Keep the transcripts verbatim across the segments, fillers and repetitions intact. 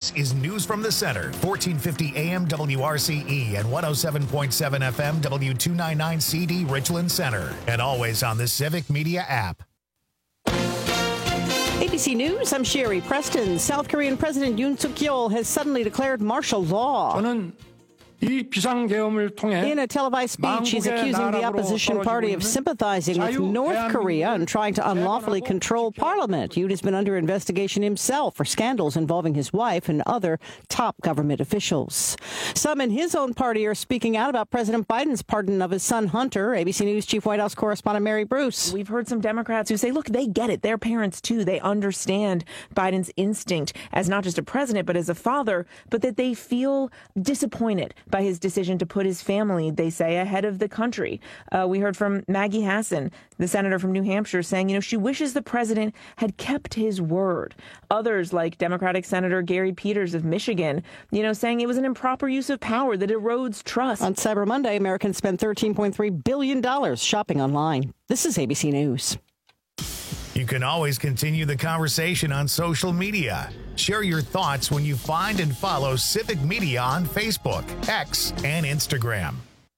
This is News from the Center, fourteen fifty A M W R C E and one oh seven point seven F M W two ninety-nine C D Richland Center, and always on the Civic Media app. A B C News, I'm Sherry Preston. South Korean President Yoon Suk-yeol has suddenly declared martial law. 저는 이 비상계엄을 통해 In a televised speech, he's accusing the opposition party of sympathizing with North Korea and trying to unlawfully control parliament. Yoon has been under investigation himself for scandals involving his wife and other top government officials. Some in his own party are speaking out about President Biden's pardon of his son Hunter. A B C News Chief White House correspondent Mary Bruce. We've heard some Democrats who say, look, they get it. They're parents, too. They understand Biden's instinct as not just a president, but as a father, but that they feel disappointed by his decision to put his family, they say, ahead of the country. Uh, we heard from Maggie Hassan, the senator from New Hampshire, saying, you know, she wishes the president had kept his word. Others, like Democratic Senator Gary Peters of Michigan, you know, saying it was an improper use of power that erodes trust. On Cyber Monday, Americans spent thirteen point three billion dollars shopping online. This is A B C News. You can always continue the conversation on social media. Share your thoughts when you find and follow Civic Media on Facebook, X, and Instagram.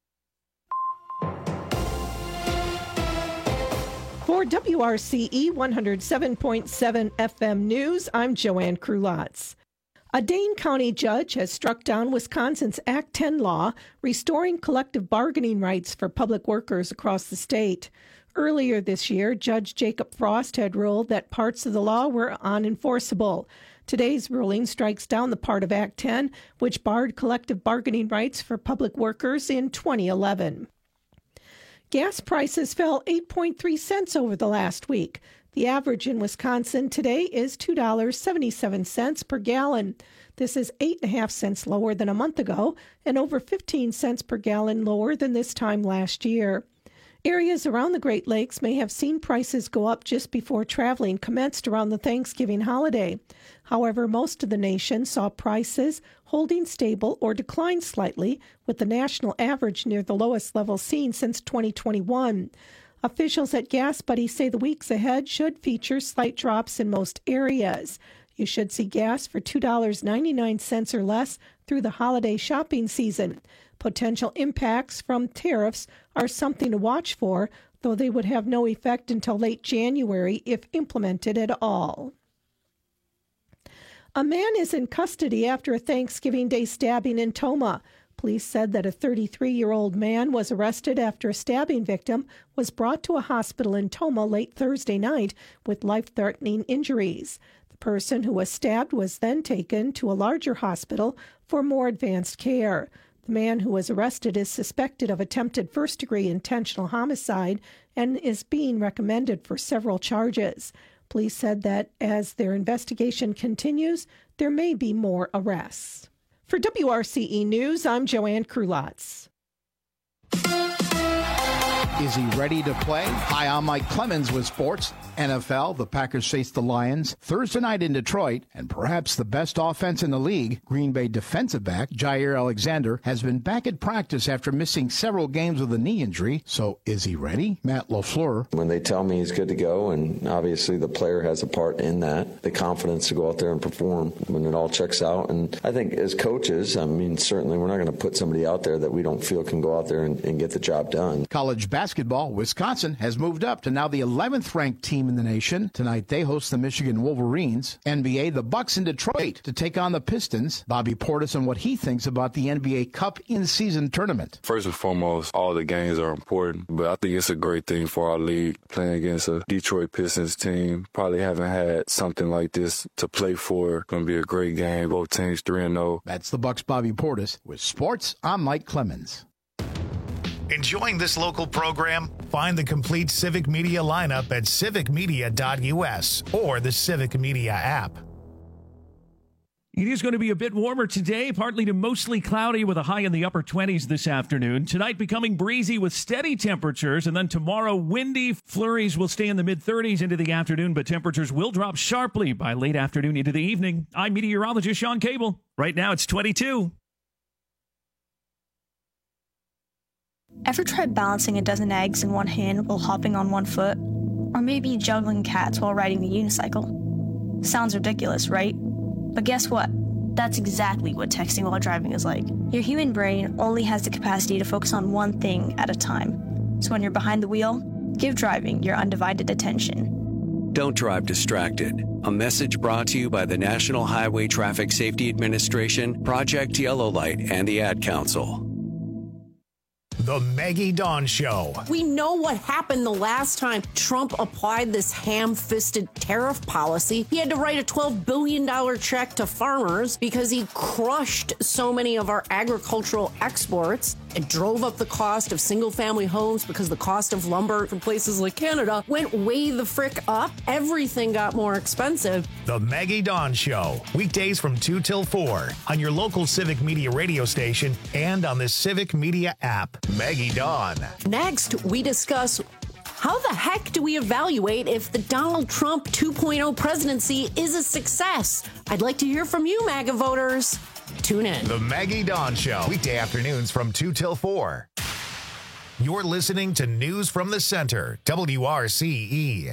For W R C E one oh seven point seven F M News, I'm Joanne Krulotz. A Dane County judge has struck down Wisconsin's Act ten law, restoring collective bargaining rights for public workers across the state. Earlier this year, Judge Jacob Frost had ruled that parts of the law were unenforceable. Today's ruling strikes down the part of Act ten, which barred collective bargaining rights for public workers in twenty eleven. Gas prices fell eight point three cents over the last week. The average in Wisconsin today is two dollars and seventy-seven cents per gallon. This is eight point five cents lower than a month ago and over fifteen cents per gallon lower than this time last year. Areas around the Great Lakes may have seen prices go up just before traveling commenced around the Thanksgiving holiday. However, most of the nation saw prices holding stable or decline slightly, with the national average near the lowest level seen since twenty twenty-one. Officials at Gas Buddy say the weeks ahead should feature slight drops in most areas. You should see gas for two dollars and ninety-nine cents or less through the holiday shopping season. Potential impacts from tariffs are something to watch for, though they would have no effect until late January if implemented at all. A man is in custody after a Thanksgiving Day stabbing in Tomah. Police said that a thirty-three-year-old man was arrested after a stabbing victim was brought to a hospital in Tomah late Thursday night with life-threatening injuries. The person who was stabbed was then taken to a larger hospital for more advanced care. The man who was arrested is suspected of attempted first-degree intentional homicide and is being recommended for several charges. Police said that as their investigation continues, there may be more arrests. For W R C E News, I'm Joanne Krulotz. Is he ready to play? Hi, I'm Mike Clemens with sports. N F L, the Packers face the Lions Thursday night in Detroit, and perhaps the best offense in the league, Green Bay defensive back Jair Alexander, has been back at practice after missing several games with a knee injury. So is he ready? Matt LaFleur. When they tell me he's good to go, and obviously the player has a part in that, the confidence to go out there and perform when it all checks out. And I think as coaches, I mean, certainly we're not going to put somebody out there that we don't feel can go out there and, and get the job done. College basketball, Wisconsin has moved up to now the eleventh ranked team in the nation. Tonight they host the Michigan Wolverines. N B A, the Bucks in Detroit to take on the Pistons. Bobby Portis on what he thinks about the N B A Cup in-season tournament. First and foremost, all the games are important, but I think it's a great thing for our league. Playing against a Detroit Pistons team, probably haven't had something like this to play for. Going to be a great game. Both teams three and oh. That's the Bucks' Bobby Portis. With sports, I'm Mike Clemens. Enjoying this local program? Find the complete Civic Media lineup at civic media dot u s or the Civic Media app. It is going to be a bit warmer today, partly to mostly cloudy with a high in the upper twenties this afternoon. Tonight becoming breezy with steady temperatures, and then tomorrow windy. Flurries will stay in the mid-thirties into the afternoon, but temperatures will drop sharply by late afternoon into the evening. I'm meteorologist Sean Cable. Right now it's twenty-two. Ever tried balancing a dozen eggs in one hand while hopping on one foot? Or maybe juggling cats while riding a unicycle? Sounds ridiculous, right? But guess what? That's exactly what texting while driving is like. Your human brain only has the capacity to focus on one thing at a time. So when you're behind the wheel, give driving your undivided attention. Don't drive distracted. A message brought to you by the National Highway Traffic Safety Administration, Project Yellow Light, and the Ad Council. The Maggie Dawn Show. We know what happened the last time Trump applied this ham-fisted tariff policy. He had to write a twelve billion dollars check to farmers because he crushed so many of our agricultural exports. It drove up the cost of single-family homes because the cost of lumber from places like Canada went way the frick up. Everything got more expensive. The Maggie Dawn Show. Weekdays from two till four on your local Civic Media radio station and on the Civic Media app. Maggie Dawn. Next, we discuss how the heck do we evaluate if the Donald Trump two point oh presidency is a success? I'd like to hear from you, MAGA voters. Tune in. The Maggie Dawn Show. Weekday afternoons from two till four. You're listening to News from the Center, W R C E.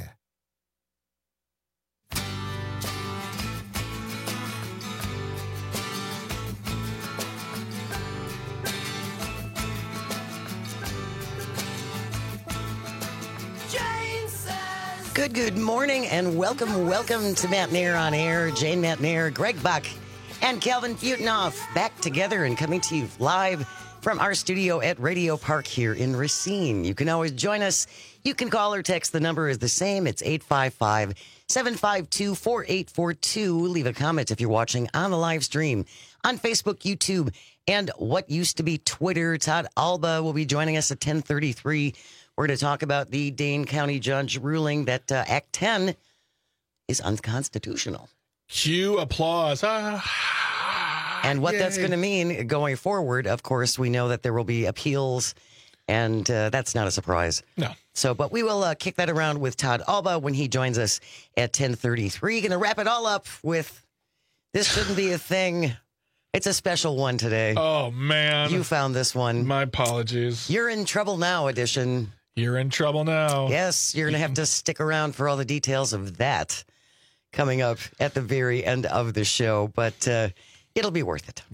Good, good morning, and welcome, welcome to Matt Nair on Air. Jane Matt Nair, Greg Buck, and Calvin Futenoff back together and coming to you live from our studio at Radio Park here in Racine. You can always join us. You can call or text. The number is the same. It's eight five five, seven five two, four eight four two. Leave a comment if you're watching on the live stream on Facebook, YouTube, and what used to be Twitter. Todd Alba will be joining us at ten thirty-three. We're going to talk about the Dane County judge ruling that uh, Act ten is unconstitutional. Cue applause. Ah, and what yay. that's going to mean going forward, of course, we know that there will be appeals, and uh, that's not a surprise. No. So, but we will uh, kick that around with Todd Alba when he joins us at ten thirty-three. Going to wrap it all up with This Shouldn't Be a Thing. It's a special one today. Oh, man. You found this one. My apologies. You're in Trouble Now edition. You're in trouble now. Yes, you're going to have to stick around for all the details of that coming up at the very end of the show, but uh, it'll be worth it.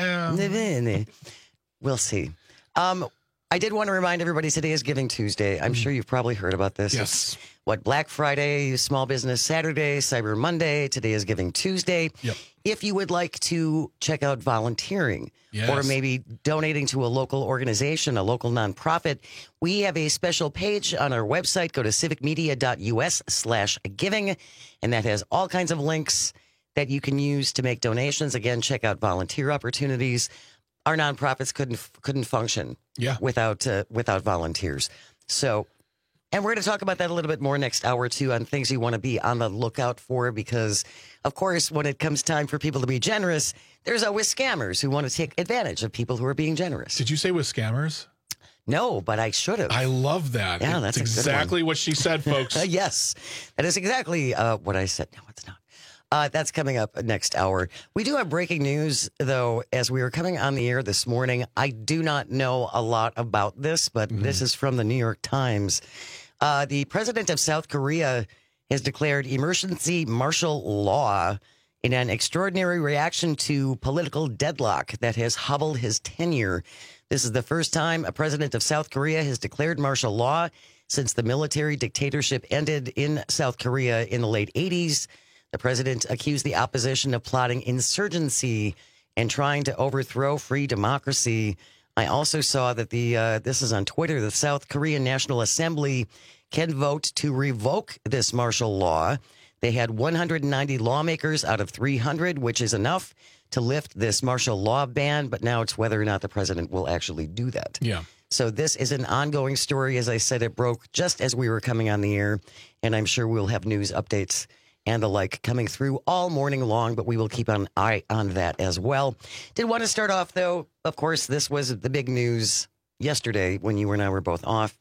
Yeah. We'll see. Um, I did want to remind everybody today is Giving Tuesday. I'm sure you've probably heard about this. Yes. It's what, Black Friday, Small Business Saturday, Cyber Monday. Today is Giving Tuesday. Yep. If you would like to check out volunteering yes. or maybe donating to a local organization, a local nonprofit, we have a special page on our website. Go to civicmedia.us slash giving, and that has all kinds of links that you can use to make donations. Again, check out volunteer opportunities. Our nonprofits couldn't couldn't function yeah. without uh, without volunteers. So, and we're going to talk about that a little bit more next hour, too, on things you want to be on the lookout for, because, of course, when it comes time for people to be generous, there's always scammers who want to take advantage of people who are being generous. Did you say with scammers? No, but I should have. I love that. Yeah, that's exactly what she said, folks. Yes, that is exactly uh, what I said. No, it's not. Uh, that's coming up next hour. We do have breaking news, though, as we were coming on the air this morning. I do not know a lot about this, but mm-hmm. this is from the New York Times. Uh, the president of South Korea has declared emergency martial law in an extraordinary reaction to political deadlock that has hobbled his tenure. This is the first time a president of South Korea has declared martial law since the military dictatorship ended in South Korea in the late eighties. The president accused the opposition of plotting insurgency and trying to overthrow free democracy. I also saw that the, uh, this is on Twitter, the South Korean National Assembly can vote to revoke this martial law. They had one hundred ninety lawmakers out of three hundred, which is enough to lift this martial law ban. But now it's whether or not the president will actually do that. Yeah. So this is an ongoing story. As I said, it broke just as we were coming on the air, and I'm sure we'll have news updates and the like coming through all morning long, but we will keep an eye on that as well. Did want to start off, though, of course, this was the big news yesterday when you and I were both off.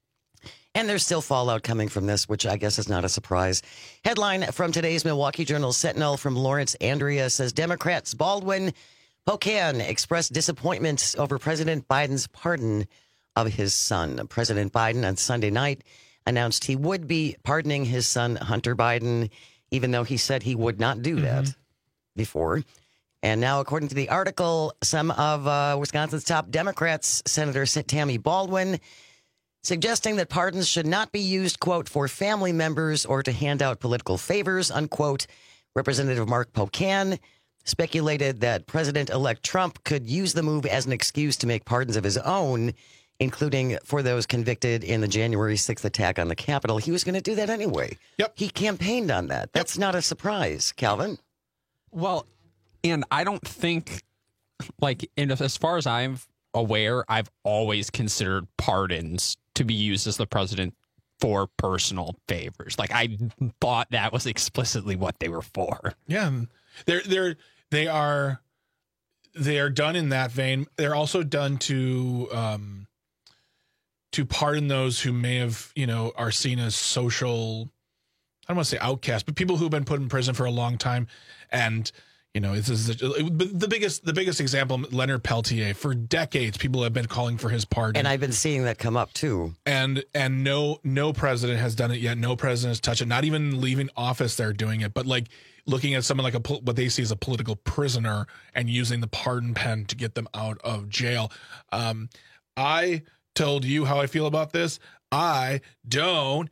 And there's still fallout coming from this, which I guess is not a surprise. Headline from today's Milwaukee Journal Sentinel from Lawrence Andrea says Democrats Baldwin Pocan expressed disappointment over President Biden's pardon of his son. President Biden on Sunday night announced he would be pardoning his son, Hunter Biden, even though he said he would not do that mm-hmm. before. And now, according to the article, some of uh, Wisconsin's top Democrats, Senator Tammy Baldwin, suggesting that pardons should not be used, quote, for family members or to hand out political favors, unquote. Representative Mark Pocan speculated that President-elect Trump could use the move as an excuse to make pardons of his own, including for those convicted in the January sixth attack on the Capitol. He was going to do that anyway. Yep. He campaigned on that. That's yep. not a surprise, Calvin. Well, and I don't think, like, in, as far as I'm aware, I've always considered pardons to be used as the president for personal favors. Like, I thought that was explicitly what they were for. Yeah. They're, they're, they are, they are done in that vein. They're also done to, um, to pardon those who may have, you know, are seen as social, I don't want to say outcasts, but people who've been put in prison for a long time. And, you know, this is the biggest, the biggest example, Leonard Peltier. For decades, people have been calling for his pardon. And I've been seeing that come up too. And, and no, no president has done it yet. No president has touched it. Not even leaving office, they're doing it. But like looking at someone like a, what they see as a political prisoner and using the pardon pen to get them out of jail. Um, I told you how I feel about this. I don't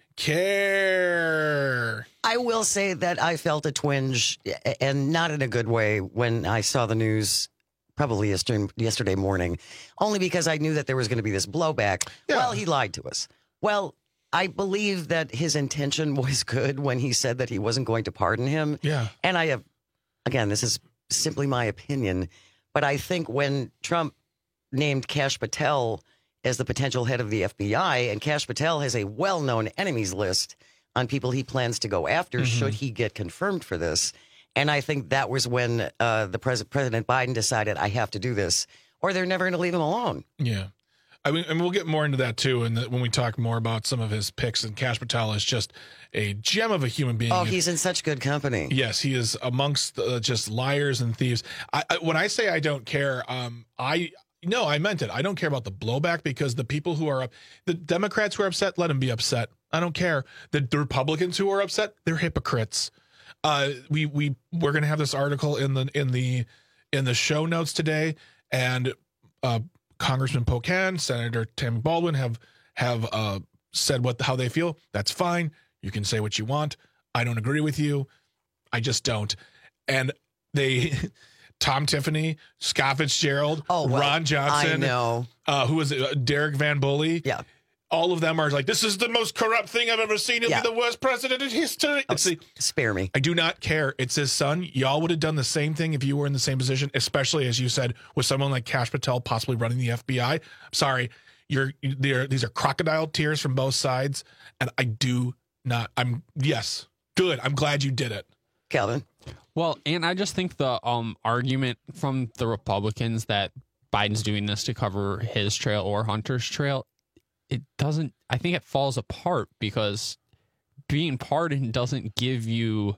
care. I will say that I felt a twinge, and not in a good way, when I saw the news probably yesterday, yesterday morning, only because I knew that there was going to be this blowback. Yeah. Well, he lied to us. Well, I believe that his intention was good when he said that he wasn't going to pardon him. Yeah. And I have, again, this is simply my opinion, but I think when Trump named Kash Patel as the potential head of the F B I, and Kash Patel has a well-known enemies list on people he plans to go after mm-hmm. should he get confirmed for this. And I think that was when uh, the pres- President Biden decided, I have to do this, or they're never going to leave him alone. Yeah. I mean, and we'll get more into that, too, and when we talk more about some of his picks. And Kash Patel is just a gem of a human being. Oh, he's in such good company. Yes, he is amongst uh, just liars and thieves. I, I, when I say I don't care, um, I... No, I meant it. I don't care about the blowback because the people who are up, the Democrats who are upset, let them be upset. I don't care. The, the Republicans who are upset, they're hypocrites. Uh, we we we're gonna have this article in the in the in the show notes today, and uh, Congressman Pocan, Senator Tammy Baldwin have have uh, said what how they feel. That's fine. You can say what you want. I don't agree with you. I just don't. And they. Tom Tiffany, Scott Fitzgerald, oh, well, Ron Johnson, I know. Uh, who was it? Uh, Derek Van Bully. Yeah. All of them are like, this is the most corrupt thing I've ever seen. He'll yeah. be the worst president in history. Oh, the, spare me. I do not care. It's his son. Y'all would have done the same thing if you were in the same position, especially, as you said, with someone like Kash Patel possibly running the F B I. I'm sorry. You're, they're, these are crocodile tears from both sides. And I do not. I'm, yes, good. I'm glad you did it. Calvin. Well, and I just think the um argument from the Republicans that Biden's doing this to cover his trail or Hunter's trail, it doesn't, I think it falls apart because being pardoned doesn't give you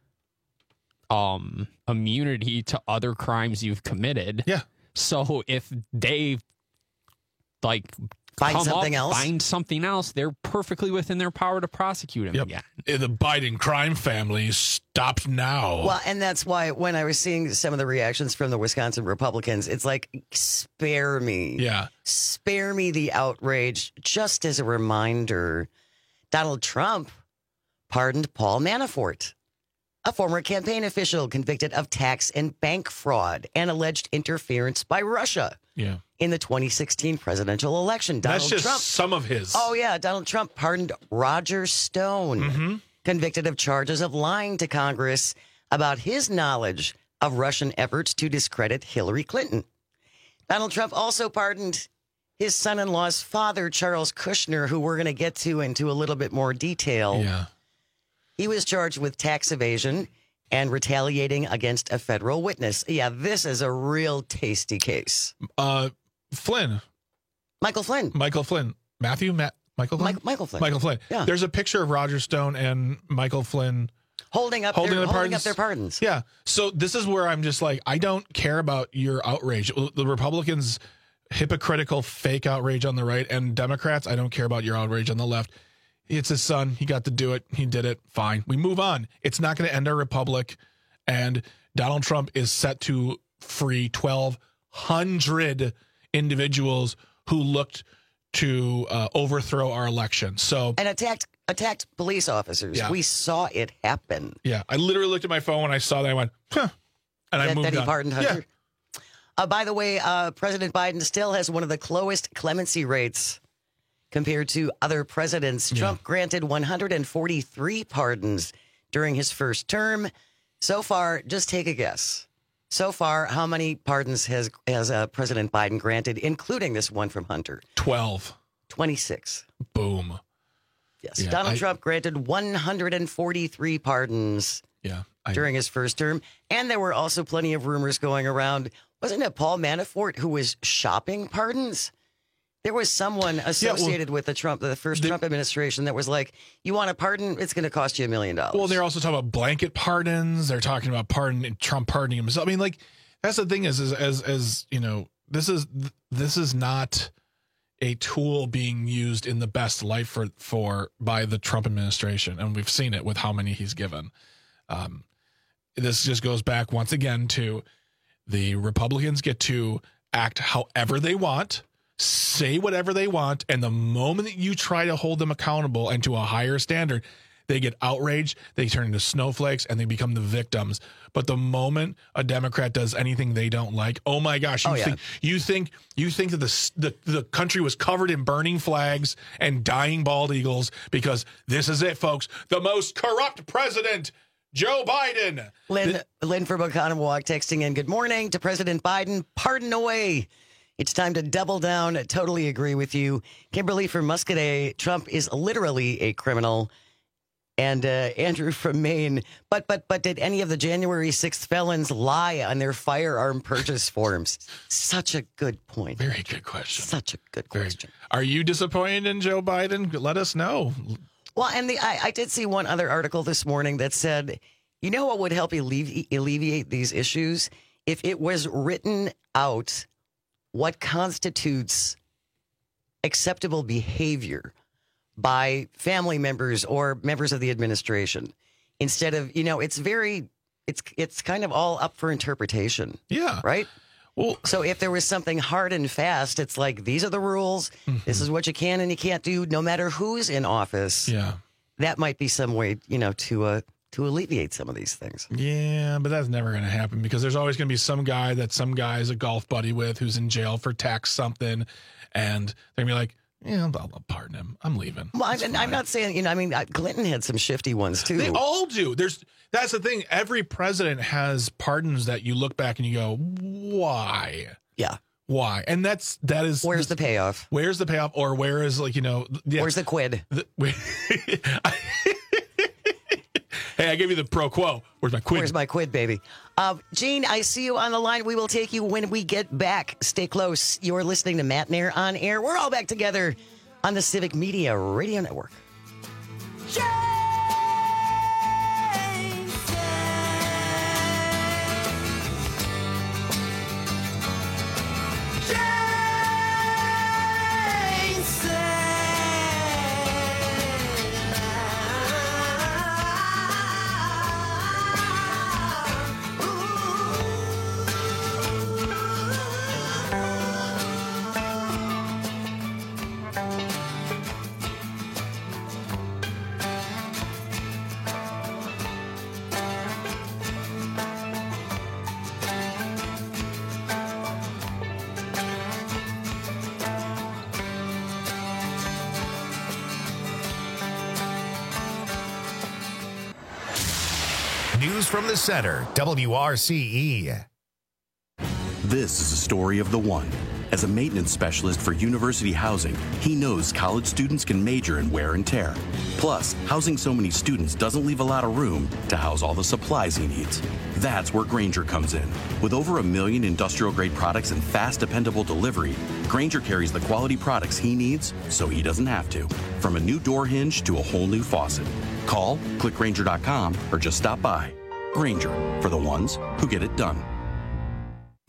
um immunity to other crimes you've committed. Yeah. So if they like Find come something up, else. Find something else. They're perfectly within their power to prosecute him yep. again. The Biden crime family stops now. Well, and that's why when I was seeing some of the reactions from the Wisconsin Republicans, it's like, spare me. Yeah. Spare me the outrage. Just as a reminder, Donald Trump pardoned Paul Manafort, a former campaign official convicted of tax and bank fraud and alleged interference by Russia. Yeah. In the twenty sixteen presidential election. Donald That's just Trump, some of his. Oh, yeah. Donald Trump pardoned Roger Stone, mm-hmm. convicted of charges of lying to Congress about his knowledge of Russian efforts to discredit Hillary Clinton. Donald Trump also pardoned his son-in-law's father, Charles Kushner, who we're going to get to into a little bit more detail. Yeah. He was charged with tax evasion and retaliating against a federal witness. Yeah, this is a real tasty case. Uh, Flynn. Michael Flynn. Michael Flynn. Matthew? Matt, Michael Flynn? Mike, Michael Flynn. Michael Flynn. Yeah. There's a picture of Roger Stone and Michael Flynn holding up, holding, their, their holding pardons. up their pardons. Yeah. So this is where I'm just like, I don't care about your outrage. The Republicans, hypocritical, fake outrage on the right, and Democrats, I don't care about your outrage on the left. It's his son. He got to do it. He did it. Fine. We move on. It's not going to end our republic. And Donald Trump is set to free twelve hundred individuals who looked to uh, overthrow our election. So and attacked attacked police officers. Yeah. We saw it happen. Yeah, I literally looked at my phone when I saw that. I went, huh, and I that, moved that he on. pardoned Hunter. Yeah. Uh, by the way, uh, President Biden still has one of the lowest clemency rates compared to other presidents. Yeah. Trump granted one hundred forty-three pardons during his first term. So far, just take a guess. So far, how many pardons has has uh, President Biden granted, including this one from Hunter? twelve. twenty-six. Boom. Yes. Yeah, Donald I, Trump granted one hundred forty-three pardons yeah, I, during his first term. And there were also plenty of rumors going around. Wasn't it Paul Manafort who was shopping pardons? There was someone associated yeah, well, with the Trump, the first the, Trump administration that was like, you want a pardon? It's going to cost you a million dollars. Well, they're also talking about blanket pardons. They're talking about pardon, Trump pardoning himself. I mean, like, that's the thing is, is as, as, you know, this is, this is not a tool being used in the best light for, for, by the Trump administration. And we've seen it with how many he's given. Um, this just goes back once again to the Republicans get to act however they want, say whatever they want, and the moment that you try to hold them accountable and to a higher standard, they get outraged, they turn into snowflakes, and they become the victims. But the moment a Democrat does anything they don't like, oh my gosh, you oh, yeah. think you think you think that the, the the country was covered in burning flags and dying bald eagles because this is it, folks, the most corrupt president, Joe Biden. Lynn, the, Lynn from Oconomowoc texting in, good morning to President Biden. Pardon away. It's time to double down. I totally agree with you. Kimberly from Muscadet, Trump is literally a criminal. And uh, Andrew from Maine, but but but did any of the January sixth felons lie on their firearm purchase forms? Such a good point. Very good question. Such a good question. Very, are you disappointed in Joe Biden? Let us know. Well, and the I, I did see one other article this morning that said, you know what would help allevi- alleviate these issues? If it was written out what constitutes acceptable behavior by family members or members of the administration, instead of, you know, it's very, it's it's kind of all up for interpretation. Yeah. Right? Well, so if there was something hard and fast, it's like, these are the rules. Mm-hmm. This is what you can and you can't do, no matter who's in office. Yeah. That might be some way, you know, to uh, to alleviate some of these things. Yeah, but that's never going to happen because there's always going to be some guy that some guy's a golf buddy with who's in jail for tax something, and they're going to be like, yeah, I'll, I'll pardon him. I'm leaving. Well, I'm, I'm not saying, you know, I mean, Clinton had some shifty ones too. They all do. There's that's the thing. Every president has pardons that you look back and you go, why? Yeah. Why? And that's that is where's the payoff? Where's the payoff? Or where is, like, you know, yeah, where's the quid? The, hey, I gave you the pro quo. Where's my quid? Where's my quid, baby? Uh, Gene, I see you on the line. We will take you when we get back. Stay close. You're listening to Matt Nair on Air. We're all back together on the Civic Media Radio Network. News from the center, W R C E. This is a story of the one. As a maintenance specialist for university housing, he knows college students can major in wear and tear. Plus, housing so many students doesn't leave a lot of room to house all the supplies he needs. That's where Grainger comes in. With over a million industrial-grade products and fast, dependable delivery, Grainger carries the quality products he needs so he doesn't have to. From a new door hinge to a whole new faucet. Call, click Grainger dot com, or just stop by. Grainger, for the ones who get it done.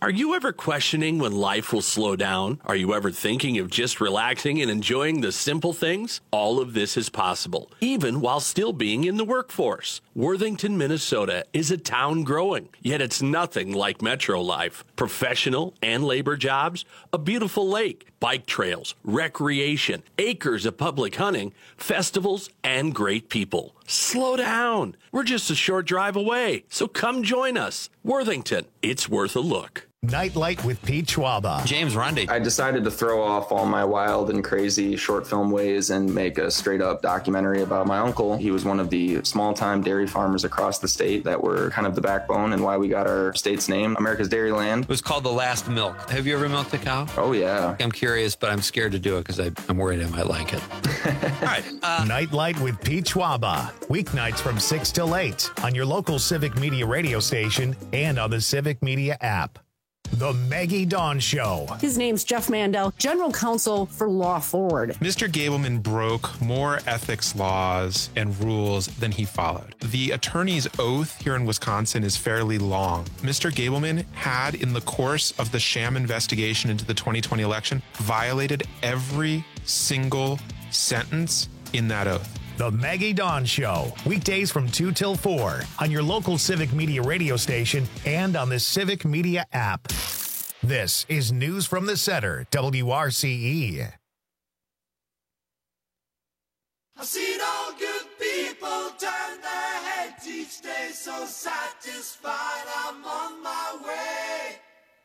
Are you ever questioning when life will slow down? Are you ever thinking of just relaxing and enjoying the simple things? All of this is possible, even while still being in the workforce. Worthington, Minnesota is a town growing, yet it's nothing like metro life. Professional and labor jobs, a beautiful lake, bike trails, recreation, acres of public hunting, festivals, and great people. Slow down. We're just a short drive away, so come join us. Worthington, it's worth a look. Nightlight with Pete Schwaba. James Rundy. I decided to throw off all my wild and crazy short film ways and make a straight up documentary about my uncle. He was one of the small time dairy farmers across the state that were kind of the backbone and why we got our state's name, America's Dairyland. It was called The Last Milk. Have you ever milked a cow? Oh, yeah. I'm curious, but I'm scared to do it because I'm worried I might like it. All right. Uh, Nightlight with Pete Schwaba. Weeknights from six till eight on your local Civic Media radio station and on the Civic Media app. The Maggie Dawn Show. His name's Jeff Mandel, General Counsel for Law Forward. Mister Gableman broke more ethics laws and rules than he followed. The attorney's oath here in Wisconsin is fairly long. Mister Gableman had, in the course of the sham investigation into the twenty twenty election, violated every single sentence in that oath. The Maggie Dawn Show, weekdays from two till four on your local Civic Media radio station and on the Civic Media app. This is News from the Center, W R C E. I've seen all good people turn their heads each day, so satisfied I'm on my way.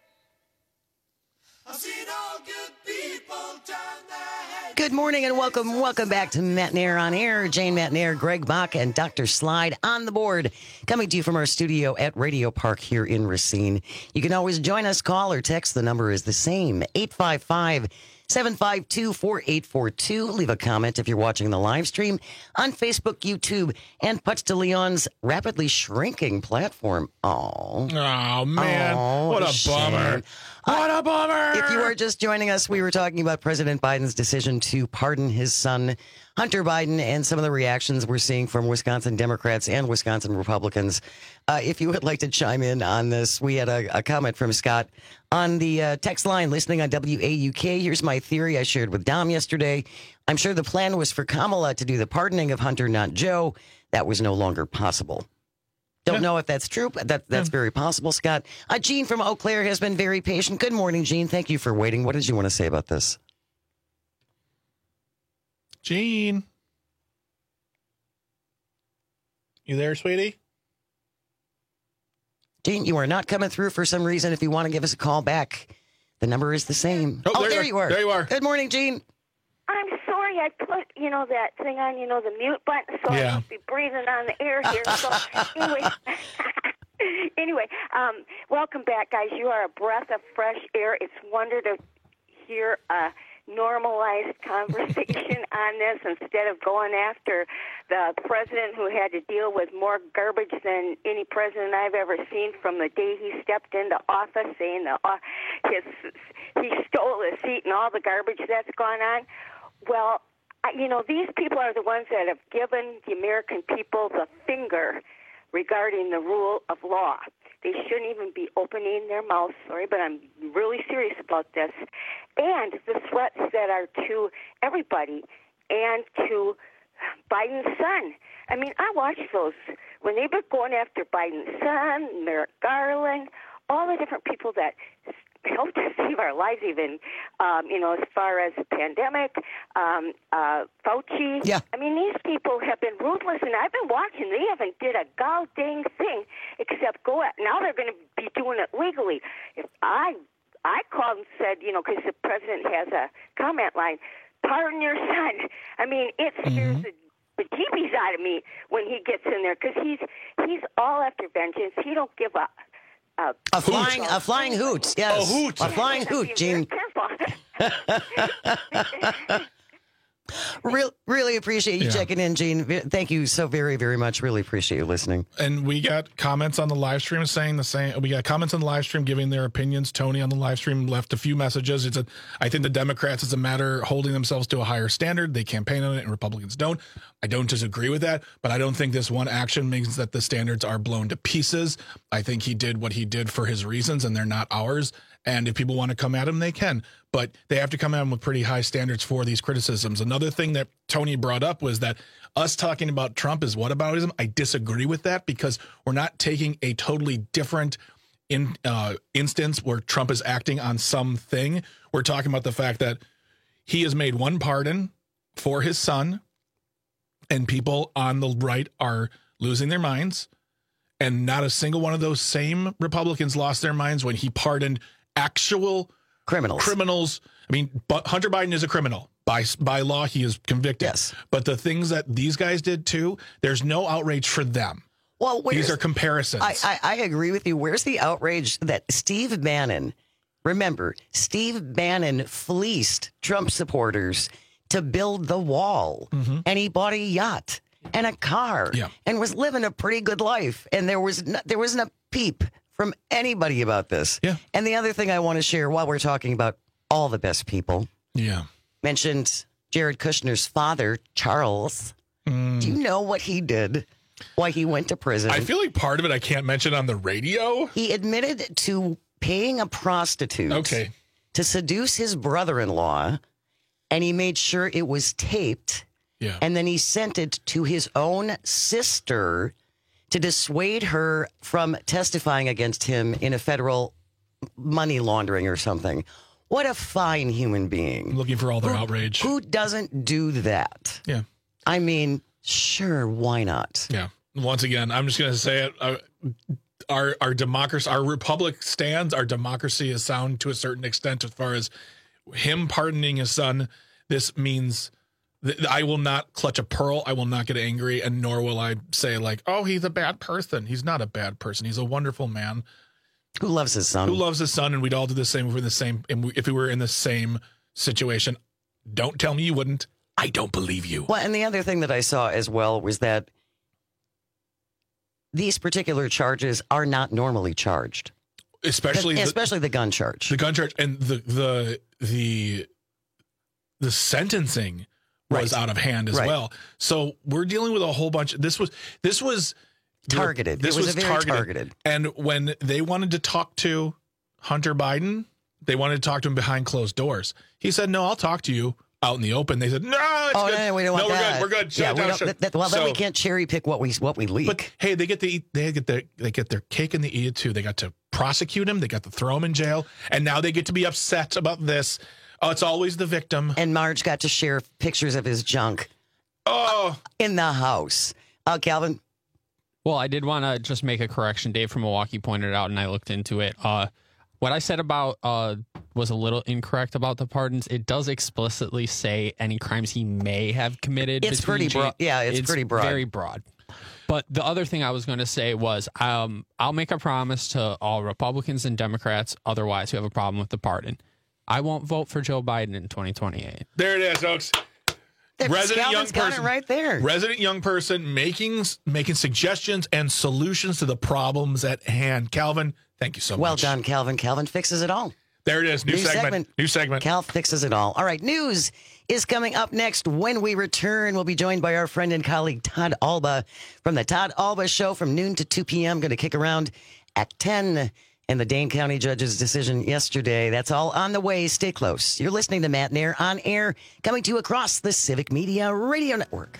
I've seen all good people turn their heads. Good morning and welcome. Welcome back to Matt Nair on Air. Jane Matt Nair, Greg Bach, and Doctor Slide on the board. Coming to you from our studio at Radio Park here in Racine. You can always join us, call or text. The number is the same, eight five five, seven five two, four eight four two. Leave a comment if you're watching the live stream on Facebook, YouTube, and Putz de Leon's rapidly shrinking platform. Oh, oh man, oh, what a shame. bummer. What a bummer! If you are just joining us, we were talking about President Biden's decision to pardon his son, Hunter Biden, and some of the reactions we're seeing from Wisconsin Democrats and Wisconsin Republicans. Uh, if you would like to chime in on this, we had a, a comment from Scott on the uh, text line listening on W A U K. Here's my theory I shared with Dom yesterday. I'm sure the plan was for Kamala to do the pardoning of Hunter, not Joe. That was no longer possible. Don't yeah. know if that's true, but that, that's yeah. very possible, Scott. Uh, Jean from Eau Claire has been very patient. Good morning, Jean. Thank you for waiting. What did you want to say about this? Jean. You there, sweetie? Jean, you are not coming through for some reason. If you want to give us a call back, the number is the same. Oh, oh there, there you you are. There you are. Good morning, Jean. I'm sorry I put, you know, that thing on, you know, the mute button, so yeah. I must be breathing on the air here. So anyway, anyway, um, welcome back, guys. You are a breath of fresh air. It's wonder to hear a normalized conversation on this instead of going after the president who had to deal with more garbage than any president I've ever seen from the day he stepped into office, saying the, uh, his, he stole his seat and all the garbage that's gone on. Well, you know, these people are the ones that have given the American people the finger regarding the rule of law. They shouldn't even be opening their mouths, sorry, but I'm really serious about this. And the threats that are to everybody and to Biden's son. I mean, I watched those when they were going after Biden's son, Merrick Garland, all the different people that helped to save our lives, even, um, you know, as far as the pandemic, um, uh, Fauci. Yeah. I mean, these people have been ruthless, and I've been watching. They haven't did a god dang thing except go at. Now they're going to be doing it legally. If I, I called and said, you know, because the president has a comment line, pardon your son. I mean, it scares mm-hmm. the bejeebies out of me when he gets in there, because he's he's all after vengeance. He don't give up. Uh, a flying, a flying hoot, yes. A hoot. A flying hoot, Gene. Real, really appreciate you Yeah. checking in, Gene. Thank you so very, very much. Really appreciate you listening. And we got comments on the live stream saying the same. We got comments on the live stream giving their opinions. Tony on the live stream left a few messages. It's a, I think the Democrats, it's a matter holding themselves to a higher standard. They campaign on it and Republicans don't. I don't disagree with that, but I don't think this one action means that the standards are blown to pieces. I think he did what he did for his reasons and they're not ours. And if people want to come at him, they can. But they have to come at him with pretty high standards for these criticisms. Another thing that Tony brought up was that us talking about Trump is whataboutism. I disagree with that because we're not taking a totally different in, uh, instance where Trump is acting on something. We're talking about the fact that he has made one pardon for his son, and people on the right are losing their minds. And not a single one of those same Republicans lost their minds when he pardoned actual criminals. Criminals. I mean, but Hunter Biden is a criminal. By by law, he is convicted. Yes. But the things that these guys did too, there's no outrage for them. Well, these are comparisons. I, I, I agree with you. Where's the outrage that Steve Bannon, remember, Steve Bannon fleeced Trump supporters to build the wall, mm-hmm. and he bought a yacht and a car yeah. and was living a pretty good life. And there was no, there wasn't a peep from anybody about this. Yeah. And the other thing I want to share while we're talking about all the best people. Yeah. Mentioned Jared Kushner's father, Charles. Mm. Do you know what he did? Why he went to prison? I feel like part of it I can't mention on the radio. He admitted to paying a prostitute okay. to seduce his brother-in-law, and he made sure it was taped. Yeah. And then he sent it to his own sister to dissuade her from testifying against him in a federal money laundering or something. What a fine human being. Looking for all their who, outrage. Who doesn't do that? Yeah. I mean, sure, why not? Yeah. Once again, I'm just going to say it. Uh, our our democracy, our republic stands. Our democracy is sound to a certain extent as far as him pardoning his son. This means th- I will not clutch a pearl. I will not get angry, and nor will I say like, oh, he's a bad person. He's not a bad person. He's a wonderful man. Who loves his son? Who loves his son, and we'd all do the same if we were in the same if we were in the same situation. Don't tell me you wouldn't. I don't believe you. Well, and the other thing that I saw as well was that these particular charges are not normally charged, especially the, the, especially the gun charge. The gun charge and the the the the sentencing was right. out of hand as right. well. So we're dealing with a whole bunch. This was this was. Targeted. This it was, was very targeted. targeted. And when they wanted to talk to Hunter Biden, they wanted to talk to him behind closed doors. He said, no, I'll talk to you out in the open. They said, no, it's oh, good. No, we don't want no, we're that. good. We're good. Yeah, shut we down, don't, shut. That, well, so, then we can't cherry pick what we what we leak. But hey, they get the they get their they get their cake and they eat it too. They got to prosecute him. They got to throw him in jail, and now they get to be upset about this. Oh, it's always the victim. And Marge got to share pictures of his junk. Oh, in the house. Uh, Calvin. Well, I did want to just make a correction. Dave from Milwaukee pointed it out, and I looked into it. Uh, what I said about uh, was a little incorrect about the pardons. It does explicitly say any crimes he may have committed. It's pretty broad. Yeah, it's, it's pretty broad. Very broad. But the other thing I was going to say was um, I'll make a promise to all Republicans and Democrats otherwise who have a problem with the pardon. I won't vote for Joe Biden in twenty twenty-eight. There it is, folks. The resident young got person it right there. Resident young person making making suggestions and solutions to the problems at hand. Calvin, thank you so well much. Well done, Calvin. Calvin fixes it all. There it is. New, New segment. segment. New segment. Cal fixes it all. All right. News is coming up next. When we return, we'll be joined by our friend and colleague Todd Alba from the Todd Alba Show from noon to two p.m. Going to kick around at ten. And the Dane County judge's decision yesterday. That's all on the way. Stay close. You're listening to Matt Nair on air, coming to you across the Civic Media Radio Network.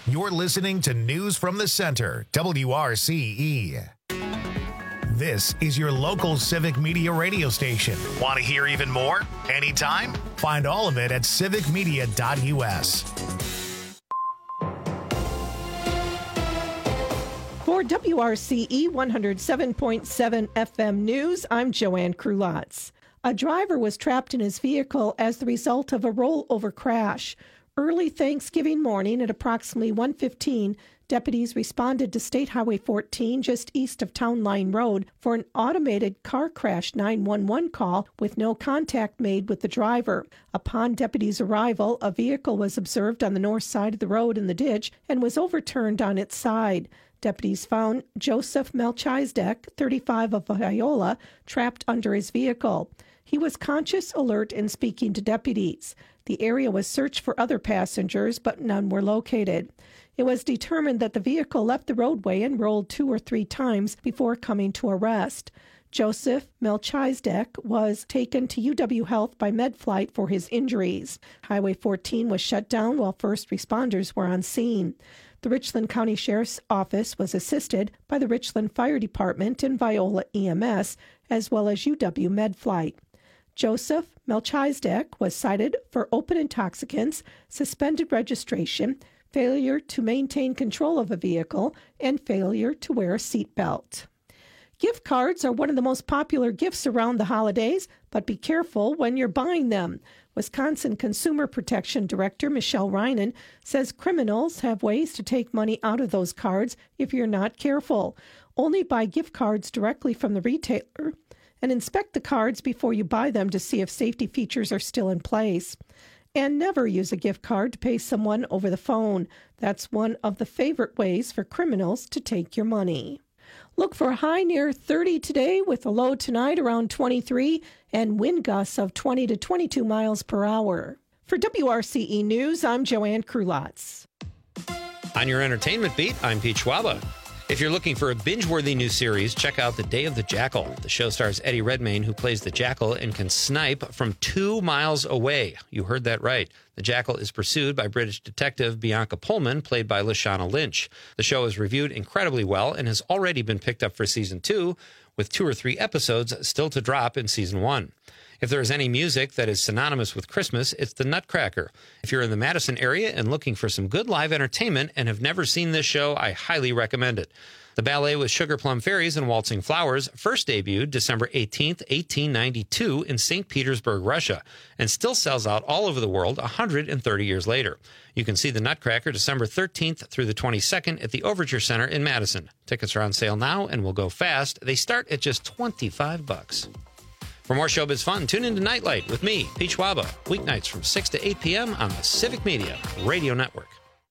You're listening to News from the Center, W R C E. This is your local civic media radio station. Want to hear even more? Anytime? Find all of it at civic media dot U S. For W R C E one oh seven point seven F M News, I'm Joanne Krulotz. A driver was trapped in his vehicle as the result of a rollover crash. Early Thanksgiving morning at approximately one fifteen, deputies responded to State Highway fourteen just east of Town Line Road for an automated car crash nine one one call with no contact made with the driver. Upon deputies' arrival, a vehicle was observed on the north side of the road in the ditch and was overturned on its side. Deputies found Joseph Melchizdek, thirty-five, of Viola, trapped under his vehicle. He was conscious, alert, and speaking to deputies. The area was searched for other passengers, but none were located. It was determined that the vehicle left the roadway and rolled two or three times before coming to a rest. Joseph Melchizdek was taken to U W Health by MedFlight for his injuries. Highway fourteen was shut down while first responders were on scene. The Richland County Sheriff's Office was assisted by the Richland Fire Department and Viola E M S, as well as U W MedFlight. Joseph Melchizdek was cited for open intoxicants, suspended registration, failure to maintain control of a vehicle, and failure to wear a seatbelt. Gift cards are one of the most popular gifts around the holidays, but be careful when you're buying them. Wisconsin Consumer Protection Director Michelle Reinen says criminals have ways to take money out of those cards if you're not careful. Only buy gift cards directly from the retailer and inspect the cards before you buy them to see if safety features are still in place. And never use a gift card to pay someone over the phone. That's one of the favorite ways for criminals to take your money. Look for a high near thirty today with a low tonight around twenty-three and wind gusts of twenty to twenty-two miles per hour. For W R C E News, I'm Joanne Krulotz. On your entertainment beat, I'm Pete Schwaba. If you're looking for a binge-worthy new series, check out The Day of the Jackal. The show stars Eddie Redmayne, who plays the Jackal and can snipe from two miles away. You heard that right. The Jackal is pursued by British detective Bianca Pullman, played by Lashana Lynch. The show is reviewed incredibly well and has already been picked up for season two, with two or three episodes still to drop in season one. If there is any music that is synonymous with Christmas, it's the Nutcracker. If you're in the Madison area and looking for some good live entertainment and have never seen this show, I highly recommend it. The ballet with Sugar Plum Fairies and Waltzing Flowers first debuted December eighteenth, eighteen ninety-two in Saint Petersburg, Russia, and still sells out all over the world one hundred thirty years later. You can see the Nutcracker December thirteenth through the twenty-second at the Overture Center in Madison. Tickets are on sale now and will go fast. They start at just twenty-five bucks. For more showbiz fun, tune into Nightlight with me, Pete Schwaba, weeknights from six to eight p.m. on the Civic Media Radio Network.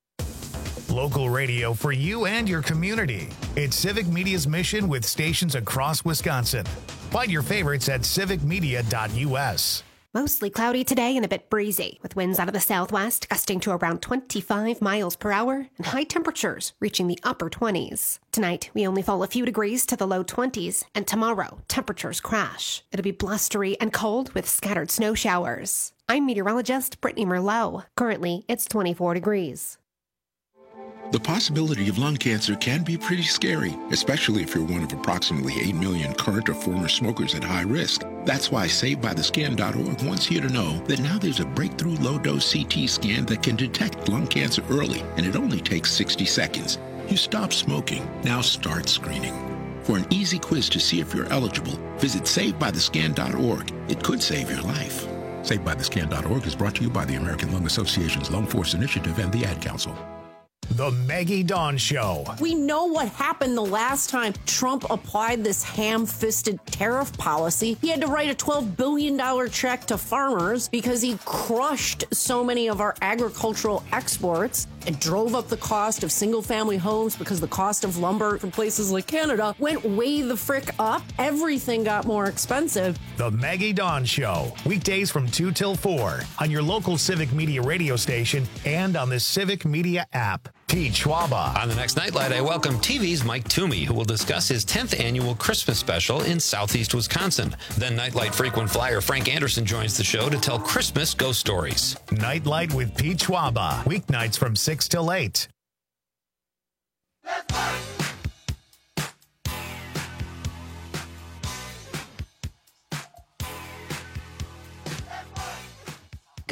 Local radio for you and your community. It's Civic Media's mission with stations across Wisconsin. Find your favorites at civic media dot U S. Mostly cloudy today and a bit breezy, with winds out of the southwest gusting to around twenty-five miles per hour and high temperatures reaching the upper twenties. Tonight, we only fall a few degrees to the low twenties, and tomorrow, temperatures crash. It'll be blustery and cold with scattered snow showers. I'm meteorologist Brittany Merlot. Currently, it's twenty-four degrees. The possibility of lung cancer can be pretty scary, especially if you're one of approximately eight million current or former smokers at high risk. That's why Saved By The Scan dot org wants you to know that now there's a breakthrough low-dose C T scan that can detect lung cancer early, and it only takes sixty seconds. You stop smoking, now start screening. For an easy quiz to see if you're eligible, visit Saved By The Scan dot org. It could save your life. Saved By The Scan dot org is brought to you by the American Lung Association's Lung Force Initiative and the Ad Council. The Maggie Dawn Show. We know what happened the last time Trump applied this ham-fisted tariff policy. He had to write a twelve billion dollars check to farmers because he crushed so many of our agricultural exports and drove up the cost of single-family homes because the cost of lumber from places like Canada went way the frick up. Everything got more expensive. The Maggie Dawn Show. Weekdays from two till four on your local Civic Media radio station and on the Civic Media app. Pete Schwaba. On the next Nightlight, I welcome T V's Mike Toomey, who will discuss his tenth annual Christmas special in southeast Wisconsin. Then Nightlight frequent flyer Frank Anderson joins the show to tell Christmas ghost stories. Nightlight with Pete Schwaba. Weeknights from six till eight.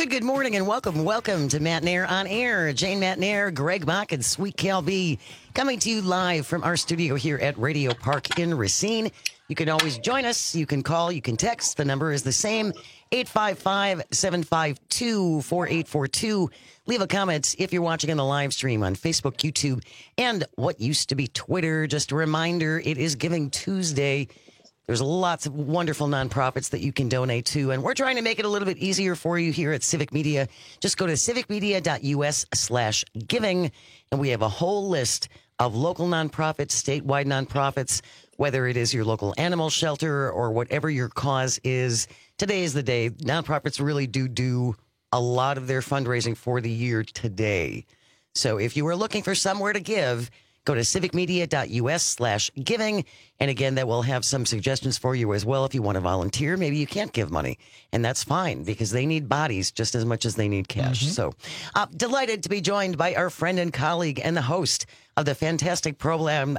Good, good morning and welcome, welcome to Matt Nair on Air. Jane Matt Nair, Greg Bach, and Sweet Cal B coming to you live from our studio here at Radio Park in Racine. You can always join us. You can call, you can text. The number is the same, eight five five, seven five two, four eight four two. Leave a comment if you're watching on the live stream on Facebook, YouTube, and what used to be Twitter. Just a reminder, it is Giving Tuesday. There's lots of wonderful nonprofits that you can donate to, and we're trying to make it a little bit easier for you here at Civic Media. Just go to civicmedia.us slash giving, and we have a whole list of local nonprofits, statewide nonprofits, whether it is your local animal shelter or whatever your cause is. Today is the day. Nonprofits really do do a lot of their fundraising for the year today. So if you are looking for somewhere to give, go to civicmedia.us slash giving. And again, that will have some suggestions for you as well. If you want to volunteer, maybe you can't give money. And that's fine because they need bodies just as much as they need cash. Mm-hmm. So uh, delighted to be joined by our friend and colleague and the host of the fantastic program,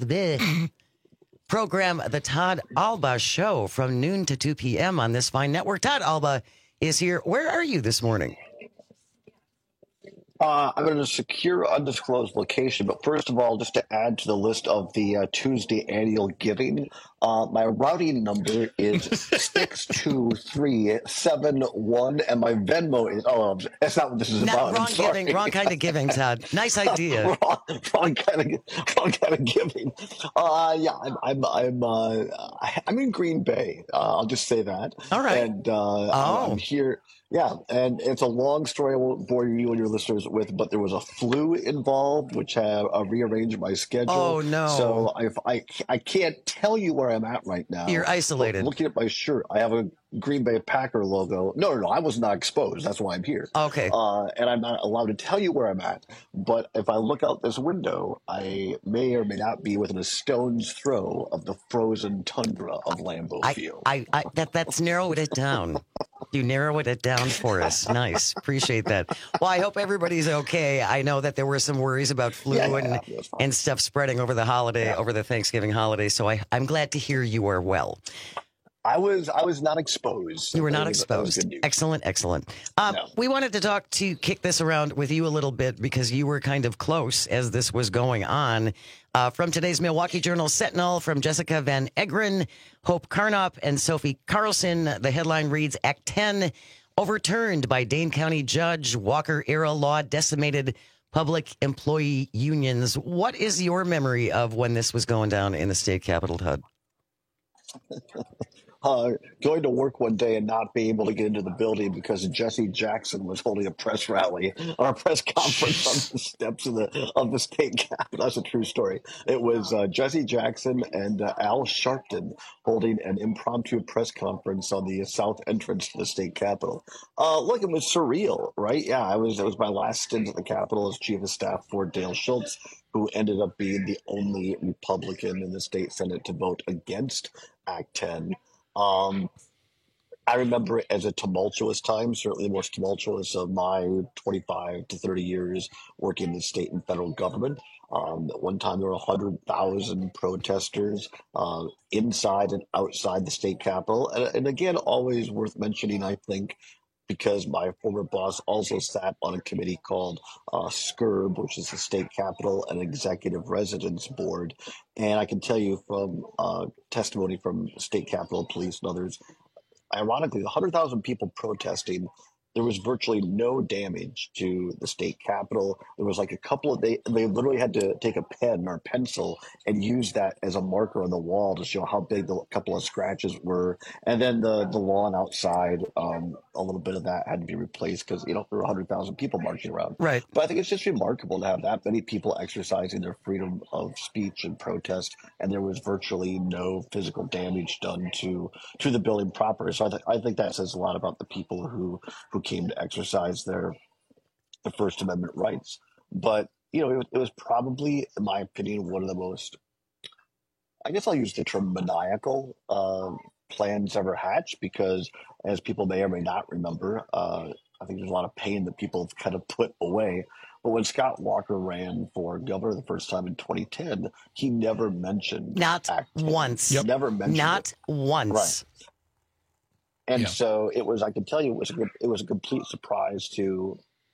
program The Todd Alba Show from noon to two p.m. on this fine network. Todd Alba is here. Where are you this morning? Uh, I'm in a secure, undisclosed location. But first of all, just to add to the list of the uh, Tuesday annual giving, uh, my routing number is six two three seven one, and my Venmo is, oh, that's not what this is not about. Wrong I'm sorry. giving, wrong kind of giving, Todd. Nice idea. wrong, wrong, kind of, wrong kind of giving. Uh, yeah, I'm, I'm, I'm, uh, I'm in Green Bay. Uh, I'll just say that. All right. And uh, oh. I'm, I'm here. Yeah, and it's a long story I won't bore you and your listeners with, but there was a flu involved, which have uh, rearranged my schedule. Oh, no. So I, I, I can't tell you where I'm at right now. You're isolated. Looking at my shirt, I have a Green Bay Packer logo. No, no, no, I was not exposed. That's why I'm here. Okay. Uh, and I'm not allowed to tell you where I'm at. But if I look out this window, I may or may not be within a stone's throw of the frozen tundra of Lambeau I, Field. I, I, that, that's narrowed it down. You narrowed it down for us. Nice. Appreciate that. Well, I hope everybody's okay. I know that there were some worries about flu Yeah, yeah, and, yeah, and stuff spreading over the holiday, Yeah. over the Thanksgiving holiday. So I, I'm glad to hear you are well. I was I was not exposed. You were That not was- that was exposed. good news. Excellent, excellent. Um, No. We wanted to talk to kick this around with you a little bit because you were kind of close as this was going on. Uh, from today's Milwaukee Journal Sentinel, from Jessica Van Egren, Hope Carnop, and Sophie Carlson, the headline reads, Act ten overturned by Dane County Judge. Walker-era law decimated public employee unions. What is your memory of when this was going down in the state capitol, Todd? Uh, going to work one day and not being able to get into the building because Jesse Jackson was holding a press rally or a press conference on the steps of the of the state capitol. That's a true story. It was uh, Jesse Jackson and uh, Al Sharpton holding an impromptu press conference on the south entrance to the state capitol. Uh, look, it was surreal, right? Yeah, I was. It was my last stint at the Capitol as chief of staff for Dale Schultz, who ended up being the only Republican in the state Senate to vote against Act ten. Um, I remember it as a tumultuous time, certainly the most tumultuous of my twenty-five to thirty years working in the state and federal government. Um, at one time, there were one hundred thousand protesters uh, inside and outside the state capitol. And, and again, always worth mentioning, I think, because my former boss also sat on a committee called uh, S C R B, which is the State Capitol and Executive Residence Board. And I can tell you from uh, testimony from State Capitol Police and others, ironically, one hundred thousand people protesting, there was virtually no damage to the state capitol. There was like a couple of, they, they literally had to take a pen or a pencil and use that as a marker on the wall to show how big the couple of scratches were. And then the, the lawn outside, um, a little bit of that had to be replaced because, you know, there were one hundred thousand people marching around. Right. But I think it's just remarkable to have that many people exercising their freedom of speech and protest, and there was virtually no physical damage done to to the building proper. So I, th- I think that says a lot about the people who who came to exercise their the First Amendment rights. But you know, it, it was probably, in my opinion, one of the most, I guess I'll use the term maniacal uh, plans ever hatched, because as people may or may not remember, uh, I think there's a lot of pain that people have kind of put away. But when Scott Walker ran for governor the first time in twenty ten, he never mentioned Not Act ten. once. Yep. Never mentioned Not it. once. Right. And Yeah. so it was, I can tell you, it was a, good- it was a complete surprise to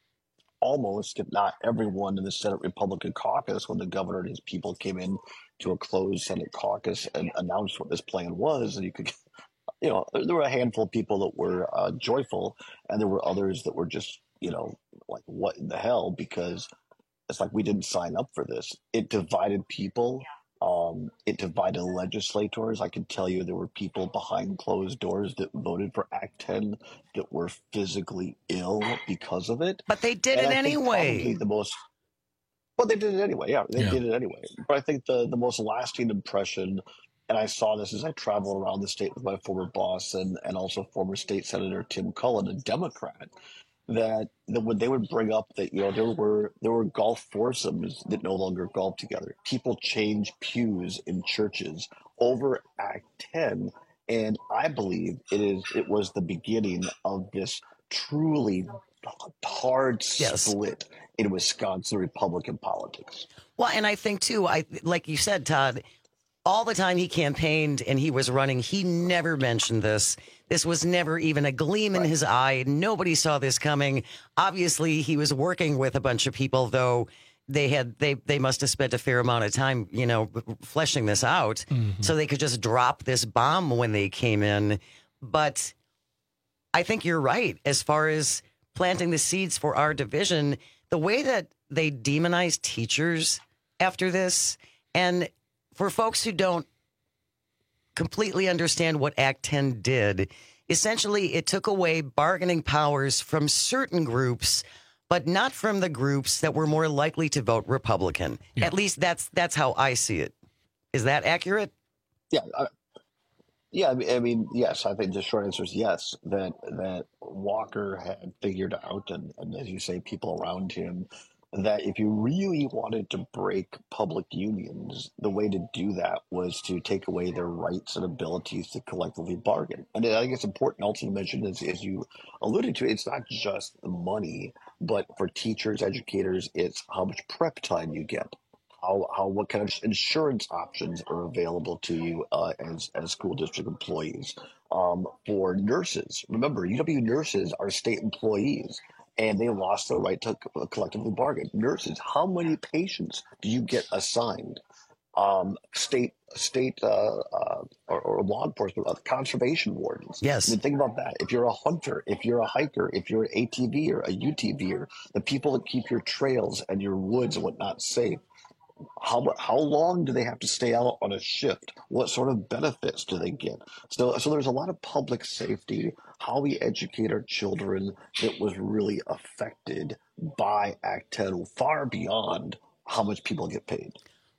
almost, if not everyone in the Senate Republican caucus when the governor and his people came in to a closed Senate caucus and announced what this plan was. And you could, you know, there were a handful of people that were uh, joyful, and there were others that were just, you know, like, what in the hell? Because it's like, we didn't sign up for this. It divided people. Um, it divided legislators. I can tell you there were people behind closed doors that voted for Act ten that were physically ill because of it. But they did And it I think anyway. probably the most, well, they did it anyway. Yeah, they Yeah. did it anyway. But I think the, the most lasting impression, and I saw this as I traveled around the state with my former boss and, and also former state senator Tim Cullen, a Democrat, that, that when they would bring up that, you know, there were there were golf foursomes that no longer golf together. People change pews in churches over Act ten, and I believe it is it was the beginning of this truly hard Yes. split in Wisconsin Republican politics. Well, and I think too, I like you said, Todd, all the time he campaigned and he was running, he never mentioned this. This was never even a gleam in his eye. Nobody saw this coming. Obviously, he was working with a bunch of people, though they had they they must have spent a fair amount of time, you know, fleshing this out, Mhm. so they could just drop this bomb when they came in. But I think you're right as far as planting the seeds for our division. The way that they demonize teachers after this, and for folks who don't completely understand what Act ten did, essentially it took away bargaining powers from certain groups, but not from the groups that were more likely to vote Republican. At least that's that's how I see it. Is that accurate? Yeah, I, yeah. I mean, I mean, yes. I think the short answer is yes. That that Walker had figured out, and, and as you say, people around him, that if you really wanted to break public unions, the way to do that was to take away their rights and abilities to collectively bargain. And I think it's important also to mention, as, as you alluded to, it's not just the money, but for teachers, educators, it's how much prep time you get. How, how what kind of insurance options are available to you uh, as as school district employees. Um, for nurses, remember, U W nurses are state employees, and they lost their right to co- collectively bargain. Nurses, how many patients do you get assigned? Um, state state uh, uh, or, or law enforcement, uh, conservation wardens. Yes. I mean, think about that. If you're a hunter, if you're a hiker, if you're an A T V or a U T V er, the people that keep your trails and your woods and whatnot safe, how mu- how long do they have to stay out on a shift? What sort of benefits do they get? So so there's a lot of public safety, how we educate our children, that was really affected by Act ten, far beyond how much people get paid.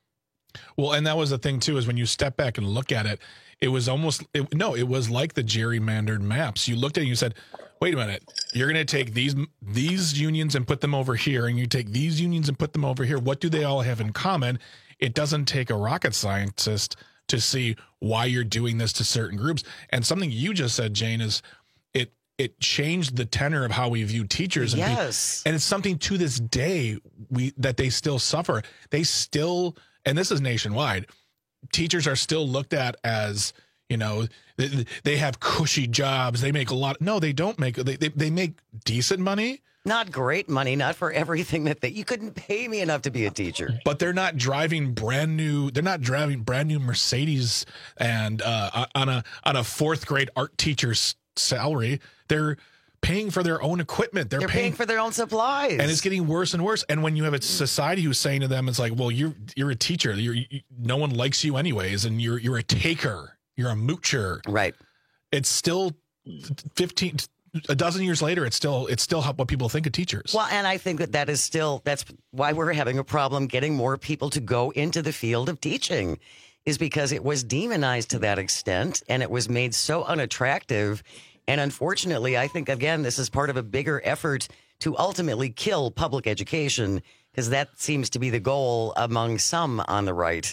Well, and that was the thing too, is when you step back and look at it, it was almost it, no, it was like the gerrymandered maps. You looked at it and you said, "Wait a minute, you're going to take these these unions and put them over here, and you take these unions and put them over here. What do they all have in common?" It doesn't take a rocket scientist to see why you're doing this to certain groups. And something you just said, Jane, is it it changed the tenor of how we view teachers. And Yes. and it's something to this day we that they still suffer. They still, and this is nationwide, teachers are still looked at as, you know, they, they have cushy jobs. They make a lot. No, they don't make, they, they, they make decent money. Not great money, not for everything that they, you couldn't pay me enough to be a teacher. But they're not driving brand new. They're not driving brand new Mercedes and uh, on a on a fourth grade art teacher's salary. They're paying for their own equipment. They're, They're paying, paying for their own supplies. and it's getting worse and worse. And when you have a society who's saying to them, it's like, well, you're you're a teacher. You're, you, no one likes you anyways, and you're you're a taker. You're a moocher. Right. It's still fifteen. A dozen years later, it's still it's still how, what people think of teachers. Well, and I think that that is still, that's why we're having a problem getting more people to go into the field of teaching, is because it was demonized to that extent and it was made so unattractive. And unfortunately, I think, again, this is part of a bigger effort to ultimately kill public education, because that seems to be the goal among some on the right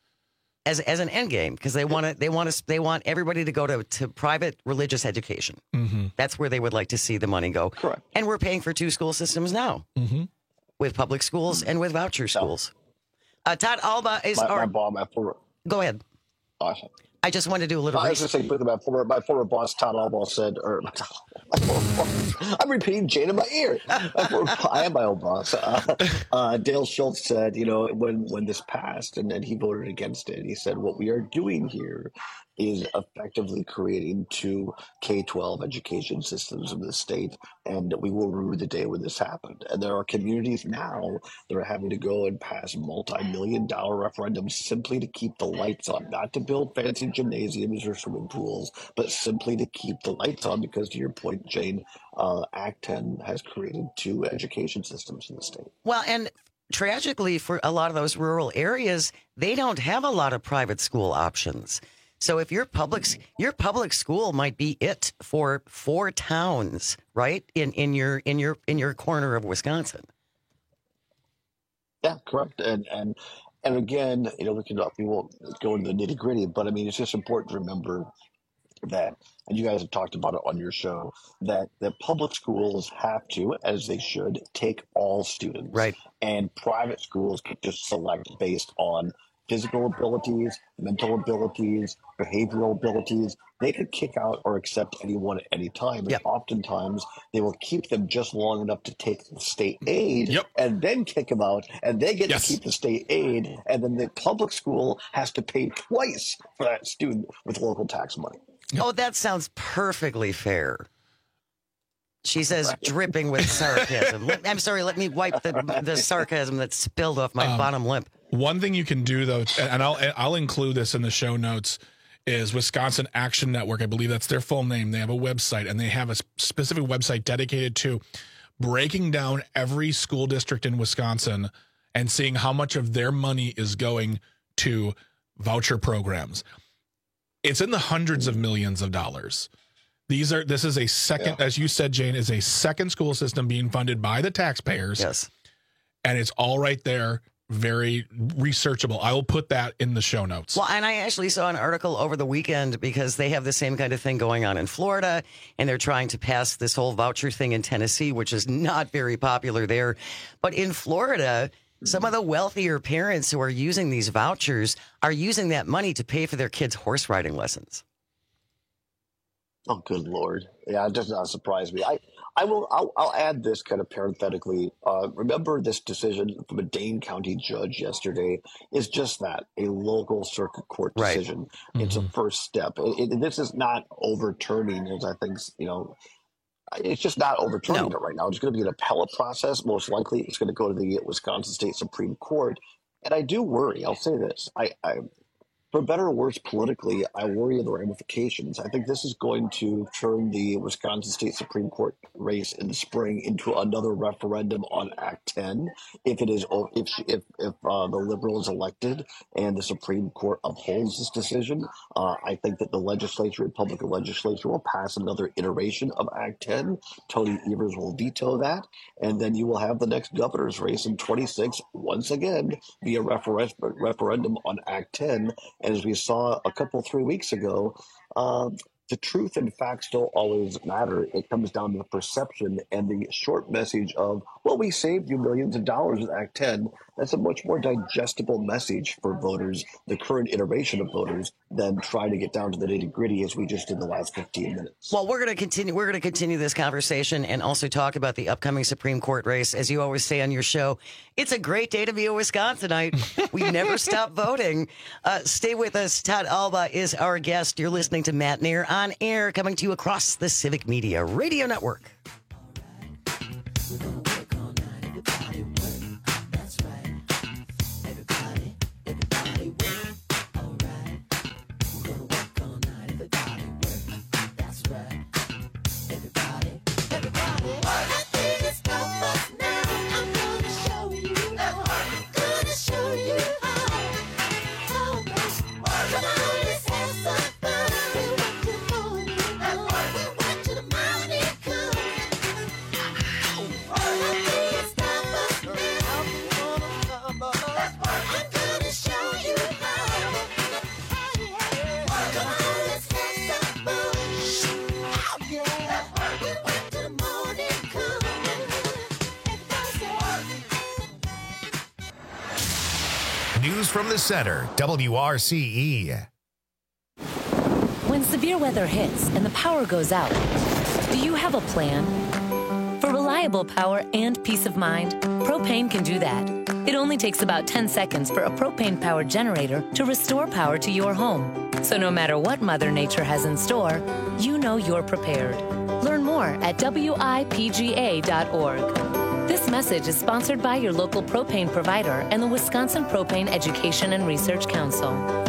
as as an end game, because they want to they want to they want everybody to go to, to private religious education. Mm-hmm. That's where they would like to see the money go. Correct. And we're paying for two school systems now, Mm-hmm. with public schools and with voucher schools. Uh, Todd Alba is My, our. my boss, my former, Go ahead. awesome. I just wanted to do a little I was research. going to say, my former, my former boss, Todd Albaugh, said, or my former boss, I'm repeating Jane in my ear. My former, I am my own boss. Uh, uh, Dale Schultz said, you know, when, when this passed and then he voted against it, he said, what we are doing here is effectively creating two K twelve education systems in the state, and we will rue the day when this happened. And there are communities now that are having to go and pass multi-million dollar referendums simply to keep the lights on, not to build fancy gymnasiums or swimming pools, but simply to keep the lights on because, to your point, Jane, uh, Act ten has created two education systems in the state. Well, and tragically for a lot of those rural areas, they don't have a lot of private school options. So if your public your public school might be it for four towns, right? In in your in your in your corner of Wisconsin. Yeah, correct. And and and again, you know, we can we won't go into the nitty gritty, but I mean, it's just important to remember that, and you guys have talked about it on your show, that that public schools have to, as they should, take all students. Right. And private schools can just select based on physical abilities, mental abilities, behavioral abilities. They could kick out or accept anyone at any time. And Yep. oftentimes they will keep them just long enough to take the state aid Yep. and then kick them out. And they get Yes. to keep the state aid. And then the public school has to pay twice for that student with local tax money. Oh, that sounds perfectly fair. She says, dripping with sarcasm. Let- I'm sorry, let me wipe the, the sarcasm that spilled off my Um, bottom lip. One thing you can do, though, and I'll I'll include this in the show notes, is Wisconsin Action Network. I believe that's their full name. They have a website, and they have a specific website dedicated to breaking down every school district in Wisconsin and seeing how much of their money is going to voucher programs. It's in the hundreds of millions of dollars. These are this is a second, Yeah. as you said, Jane, is a second school system being funded by the taxpayers. Yes. And it's all right there. Very researchable. I will put that in the show notes. Well, and I actually saw an article over the weekend because they have the same kind of thing going on in Florida, and they're trying to pass this whole voucher thing in Tennessee, which is not very popular there. But in Florida, some of the wealthier parents who are using these vouchers are using that money to pay for their kids' horse riding lessons. Oh, good Lord. Yeah, it does not surprise me. I, I will, I'll, I'll add this kind of parenthetically. Uh, remember this decision from a Dane County judge yesterday is just that, a local circuit court Right. decision. It's a first step. It, it, this is not overturning, as I think, you know, it's just not overturning No. it right now. It's going to be an appellate process. Most likely it's going to go to the Wisconsin State Supreme Court. And I do worry, I'll say this, I, I for better or worse politically, I worry of the ramifications. I think this is going to turn the Wisconsin State Supreme Court race in the spring into another referendum on Act ten. If it is, if if if uh, the Liberal is elected and the Supreme Court upholds this decision, uh, I think that the legislature, Republican legislature, will pass another iteration of Act ten. Tony Evers will veto that, and then you will have the next governor's race in twenty-six once again be a refer- referendum on Act ten. And as we saw a couple, three weeks ago, uh, the truth and facts don't always matter. It comes down to the perception and the short message of, well, we saved you millions of dollars with Act ten. That's a much more digestible message for voters, the current iteration of voters, than trying to get down to the nitty gritty as we just did the last fifteen minutes. Well, we're going to continue. We're going to continue this conversation and also talk about the upcoming Supreme Court race. As you always say on your show, it's a great day to be a Wisconsinite. We never stop voting. Uh, stay with us. Todd Albaugh is our guest. You're listening to Matt Nair on air, coming to you across the Civic Media Radio Network. News from the center, W R C E. severe weather hits and the power goes out, do you have a plan? For reliable power and peace of mind, Propane can do that. It only takes about ten seconds for a propane-powered generator to restore power to your home. So no matter what Mother Nature has in store, you know you're prepared. Learn more at W I P G A dot org. This message is sponsored by your local propane provider and the Wisconsin Propane Education and Research Council.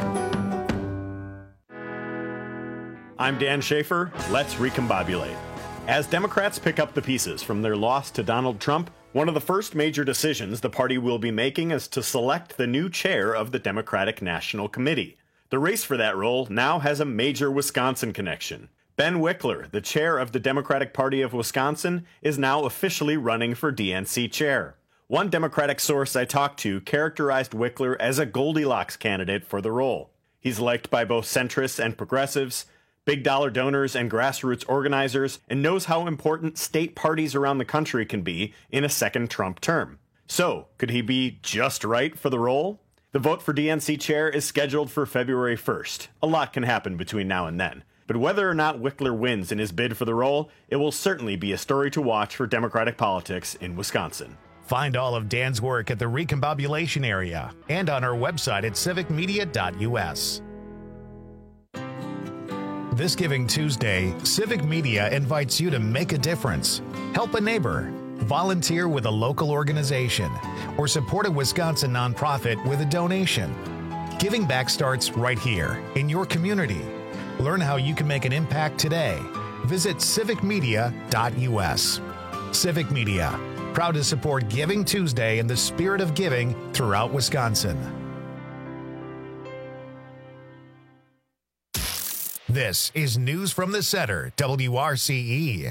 I'm Dan Schaefer. Let's recombobulate. As Democrats pick up the pieces from their loss to Donald Trump, one of the first major decisions the party will be making is to select the new chair of the Democratic National Committee. The race for that role now has a major Wisconsin connection. Ben Wickler, the chair of the Democratic Party of Wisconsin, is now officially running for D N C chair. One Democratic source I talked to characterized Wickler as a Goldilocks candidate for the role. He's liked by both centrists and progressives, big dollar donors and grassroots organizers, and knows how important state parties around the country can be in a second Trump term. So, could he be just right for the role? The vote for D N C chair is scheduled for February first. A lot can happen between now and then. But whether or not Wickler wins in his bid for the role, it will certainly be a story to watch for Democratic politics in Wisconsin. Find all of Dan's work at the Recombobulation area and on our website at civic media dot U S. This Giving Tuesday, Civic Media invites you to make a difference, help a neighbor, volunteer with a local organization, or support a Wisconsin nonprofit with a donation. Giving back starts right here in your community. Learn how you can make an impact today. Visit civic media dot U S. Civic Media, proud to support Giving Tuesday in the spirit of giving throughout Wisconsin. This is News from the Center, W R C E.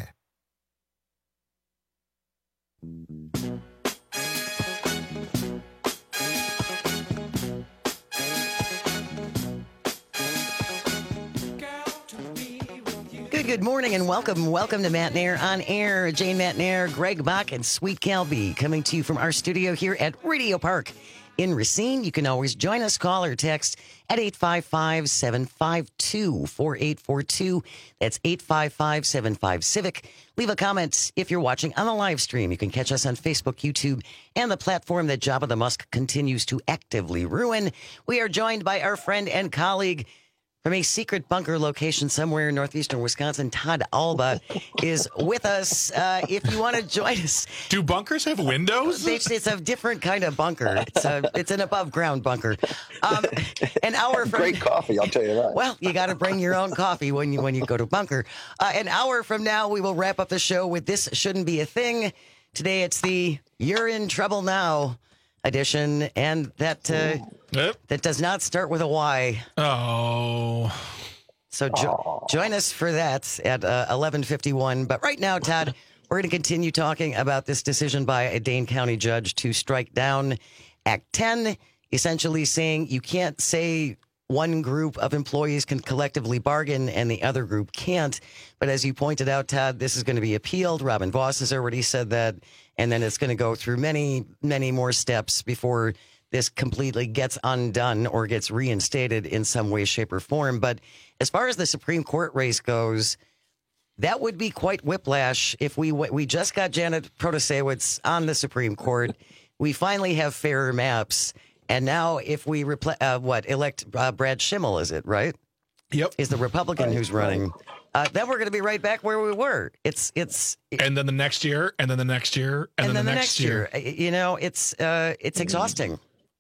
Good, good morning and welcome. Welcome to Matt Nair on Air. Jane Matt Nair, Greg Bach, and Sweet Cal B coming to you from our studio here at Radio Park in Racine. You can always join us, call or text at eight five five, seven five two, four eight four two. That's eight five five, seven five, CIVIC. Leave a comment if you're watching on the live stream. You can catch us on Facebook, YouTube, and the platform that Jabba the Musk continues to actively ruin. We are joined by our friend and colleague from a secret bunker location somewhere in northeastern Wisconsin. Todd Alba is with us. Uh, if you want to join us. Do bunkers have windows? It's, it's a different kind of bunker. It's a, it's an above ground bunker. Um, an hour from Great coffee, I'll tell you that. Well, you got to bring your own coffee when you when you go to bunker. Uh, an hour from now, we will wrap up the show with This Shouldn't Be a Thing. Today, it's the You're in Trouble Now edition, and that uh, yep. that does not start with a Y. Oh. So jo- join us for that at uh, eleven fifty-one. But right now, Todd, we're going to continue talking about this decision by a Dane County judge to strike down Act ten, essentially saying you can't say one group of employees can collectively bargain and the other group can't. But as you pointed out, Todd, this is going to be appealed. Robin Voss has already said that. And then it's going to go through many, many more steps before this completely gets undone or gets reinstated in some way, shape, or form. But as far as the Supreme Court race goes, that would be quite whiplash if we we just got Janet Protasiewicz on the Supreme Court. We finally have fairer maps. And now if we repl- uh, what elect uh, Brad Schimmel, is it right? Yep. Is the Republican who's running. Uh, then we're going to be right back where we were. It's it's, it, and then the next year, and then the next year, and, and then, then the, the next, next year. year. You know, it's uh, it's exhausting.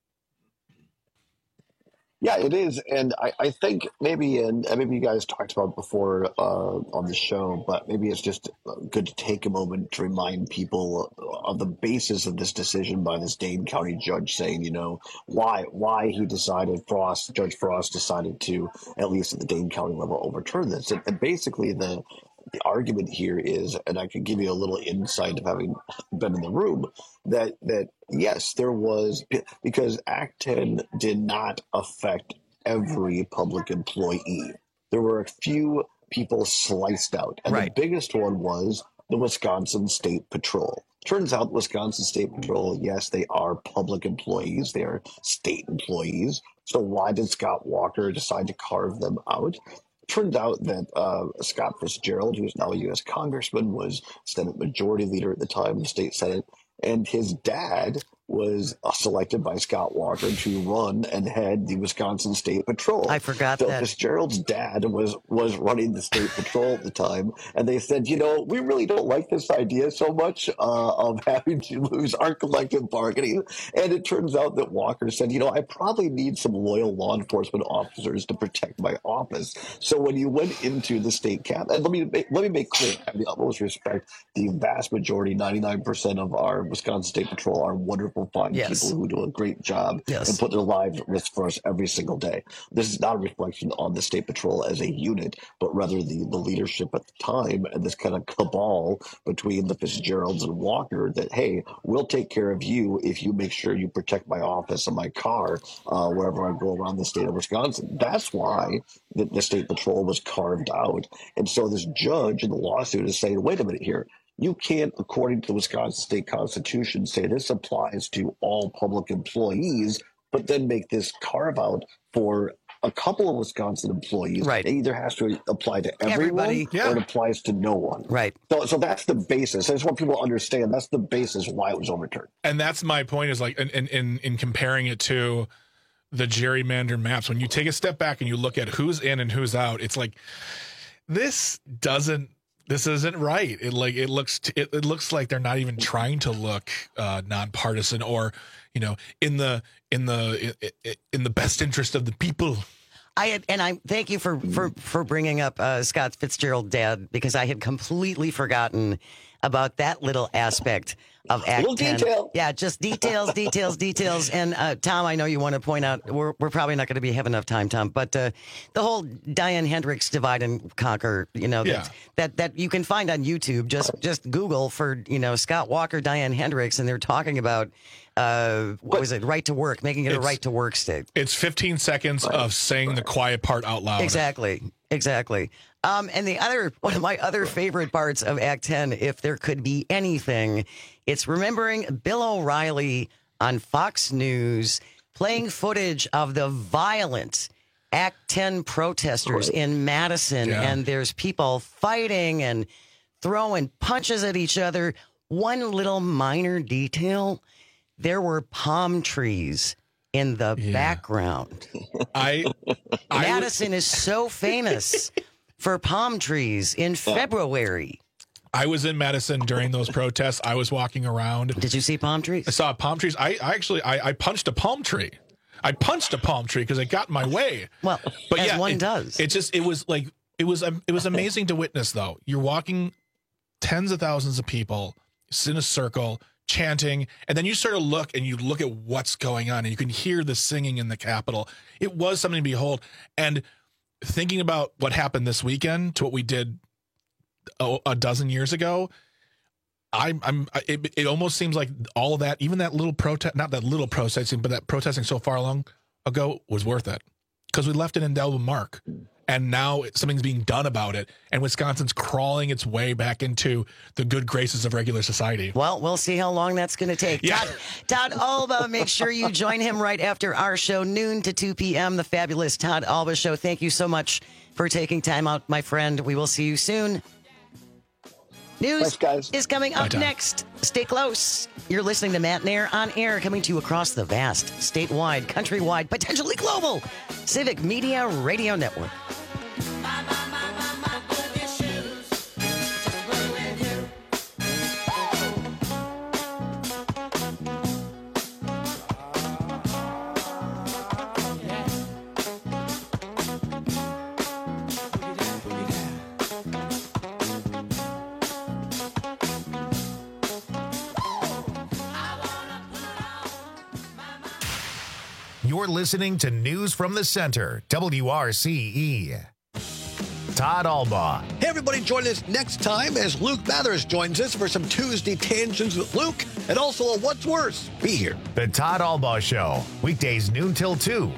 Yeah, it is, and I, I think maybe, and maybe you guys talked about it before uh, on the show, but maybe it's just good to take a moment to remind people of the basis of this decision by this Dane County judge, saying, you know, why why he decided, Frost, Judge Frost decided to, at least at the Dane County level, overturn this. And, and basically the the argument here is, and I can give you a little insight of having been in the room, that that yes, there was, because Act ten did not affect every public employee. There were a few people sliced out, and right. The biggest one was the Wisconsin State Patrol. Turns out Wisconsin State Patrol, yes, they are public employees. They are state employees. So why did Scott Walker decide to carve them out? turned out that uh, Scott Fitzgerald, who's now a U S congressman, was Senate Majority Leader at the time in the state Senate, and his dad was uh, selected by Scott Walker to run and head the Wisconsin State Patrol. I forgot so that. Fitzgerald's dad was was running the state patrol at the time, and they said, you know, we really don't like this idea so much uh, of having to lose our collective bargaining. And it turns out that Walker said, you know, I probably need some loyal law enforcement officers to protect my office. So when you went into the state cap, and let me make, let me make clear, I have the utmost respect, the vast majority, ninety-nine percent of our Wisconsin State Patrol are wonderful, fine Yes. people who do a great job Yes. and put their lives at risk for us every single day. This is not a reflection on the State Patrol as a unit, but rather the, the leadership at the time and this kind of cabal between the Fitzgeralds and Walker that, hey, we'll take care of you if you make sure you protect my office and my car uh, wherever I go around the state of Wisconsin. That's why the, the State Patrol was carved out. And so this judge in the lawsuit is saying, wait a minute here. You can't, according to the Wisconsin State Constitution, say this applies to all public employees, but then make this carve out for a couple of Wisconsin employees. Right. It either has to apply to everyone Everybody. or it applies to no one. Right. So, so that's the basis. I just want people to understand that's the basis why it was overturned. And that's my point is like in, in, in, in comparing it to the gerrymander maps, when you take a step back and you look at who's in and who's out, it's like this doesn't This isn't right. It like it looks. T- it, it looks like they're not even trying to look uh, nonpartisan or, you know, in the in the in, in the best interest of the people. I had, and I thank you for for for bringing up uh, Scott Fitzgerald, Dad, because I had completely forgotten about that little aspect of Act Little ten. detail. Yeah, just details, details, details. And uh, Tom, I know you want to point out, we're we're probably not going to be have enough time, Tom, but uh, the whole Diane Hendricks divide and conquer, you know, Yeah. that, that that you can find on YouTube. Just just Google for, you know, Scott Walker, Diane Hendricks, and they're talking about uh, what was it, right to work, making it a It's- right to work state. It's fifteen seconds of saying the quiet part out loud. Exactly. Exactly. Um, and the other, one of my other favorite parts of Act ten, if there could be anything, it's remembering Bill O'Reilly on Fox News playing footage of the violent Act ten protesters in Madison. Yeah. And there's people fighting and throwing punches at each other. One little minor detail, there were palm trees in the Yeah. background. I, I Madison is so famous for palm trees in February. I was in Madison during those protests. I was walking around. Did you see palm trees? I saw palm trees. I, I actually I, I punched a palm tree. I punched a palm tree because it got in my way. Well, But as yeah, one it, does. It just it was like it was um, it was amazing to witness though. You're walking tens of thousands of people in a circle chanting, and then you sort of look and you look at what's going on and you can hear the singing in the Capitol. It was something to behold. And thinking about what happened this weekend to what we did a, a dozen years ago, I'm, I'm, it, it almost seems like all of that, even that little protest, not that little protesting, but that protesting so far long ago was worth it because we left an indelible mark. And now it, something's being done about it. And Wisconsin's crawling its way back into the good graces of regular society. Well, we'll see how long that's going to take. Yeah. Todd, Todd Alba, make sure you join him right after our show, noon to two p.m., the fabulous Todd Alba Show. Thank you so much for taking time out, my friend. We will see you soon. News Thanks, guys. is coming Bye, up Tom. next. Stay close. You're listening to Matt Nair on air, coming to you across the vast, statewide, countrywide, potentially global Civic Media Radio Network. You're listening to News from the Center, W R C E. Todd Albaugh. Hey, everybody, join us next time as Luke Mathers joins us for some Tuesday Tangents with Luke and also a What's Worse. Be here. The Todd Albaugh Show, weekdays noon till two.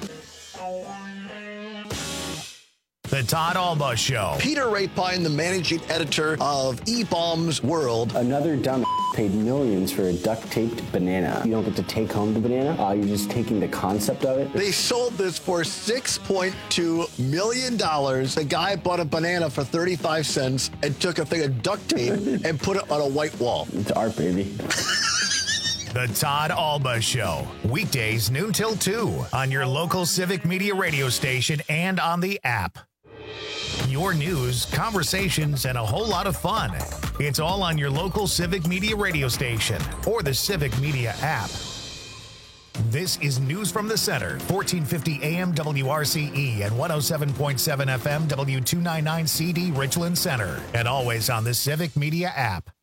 The Todd Albaugh Show. Peter Rapine, the managing editor of E-Bombs World. Another dumb paid millions for a duct-taped banana. You don't get to take home the banana. Uh, you're just taking the concept of it. They sold this for six point two million dollars. The guy bought a banana for thirty-five cents and took a thing of duct tape and put it on a white wall. It's art, baby. The Todd Alba Show, weekdays noon till two on your local Civic Media radio station and on the app. Your news, conversations, and a whole lot of fun. It's all on your local Civic Media radio station or the Civic Media app. This is News from the Center, fourteen fifty A M W R C E and one oh seven point seven F M W two ninety-nine C D Richland Center, and always on the Civic Media app.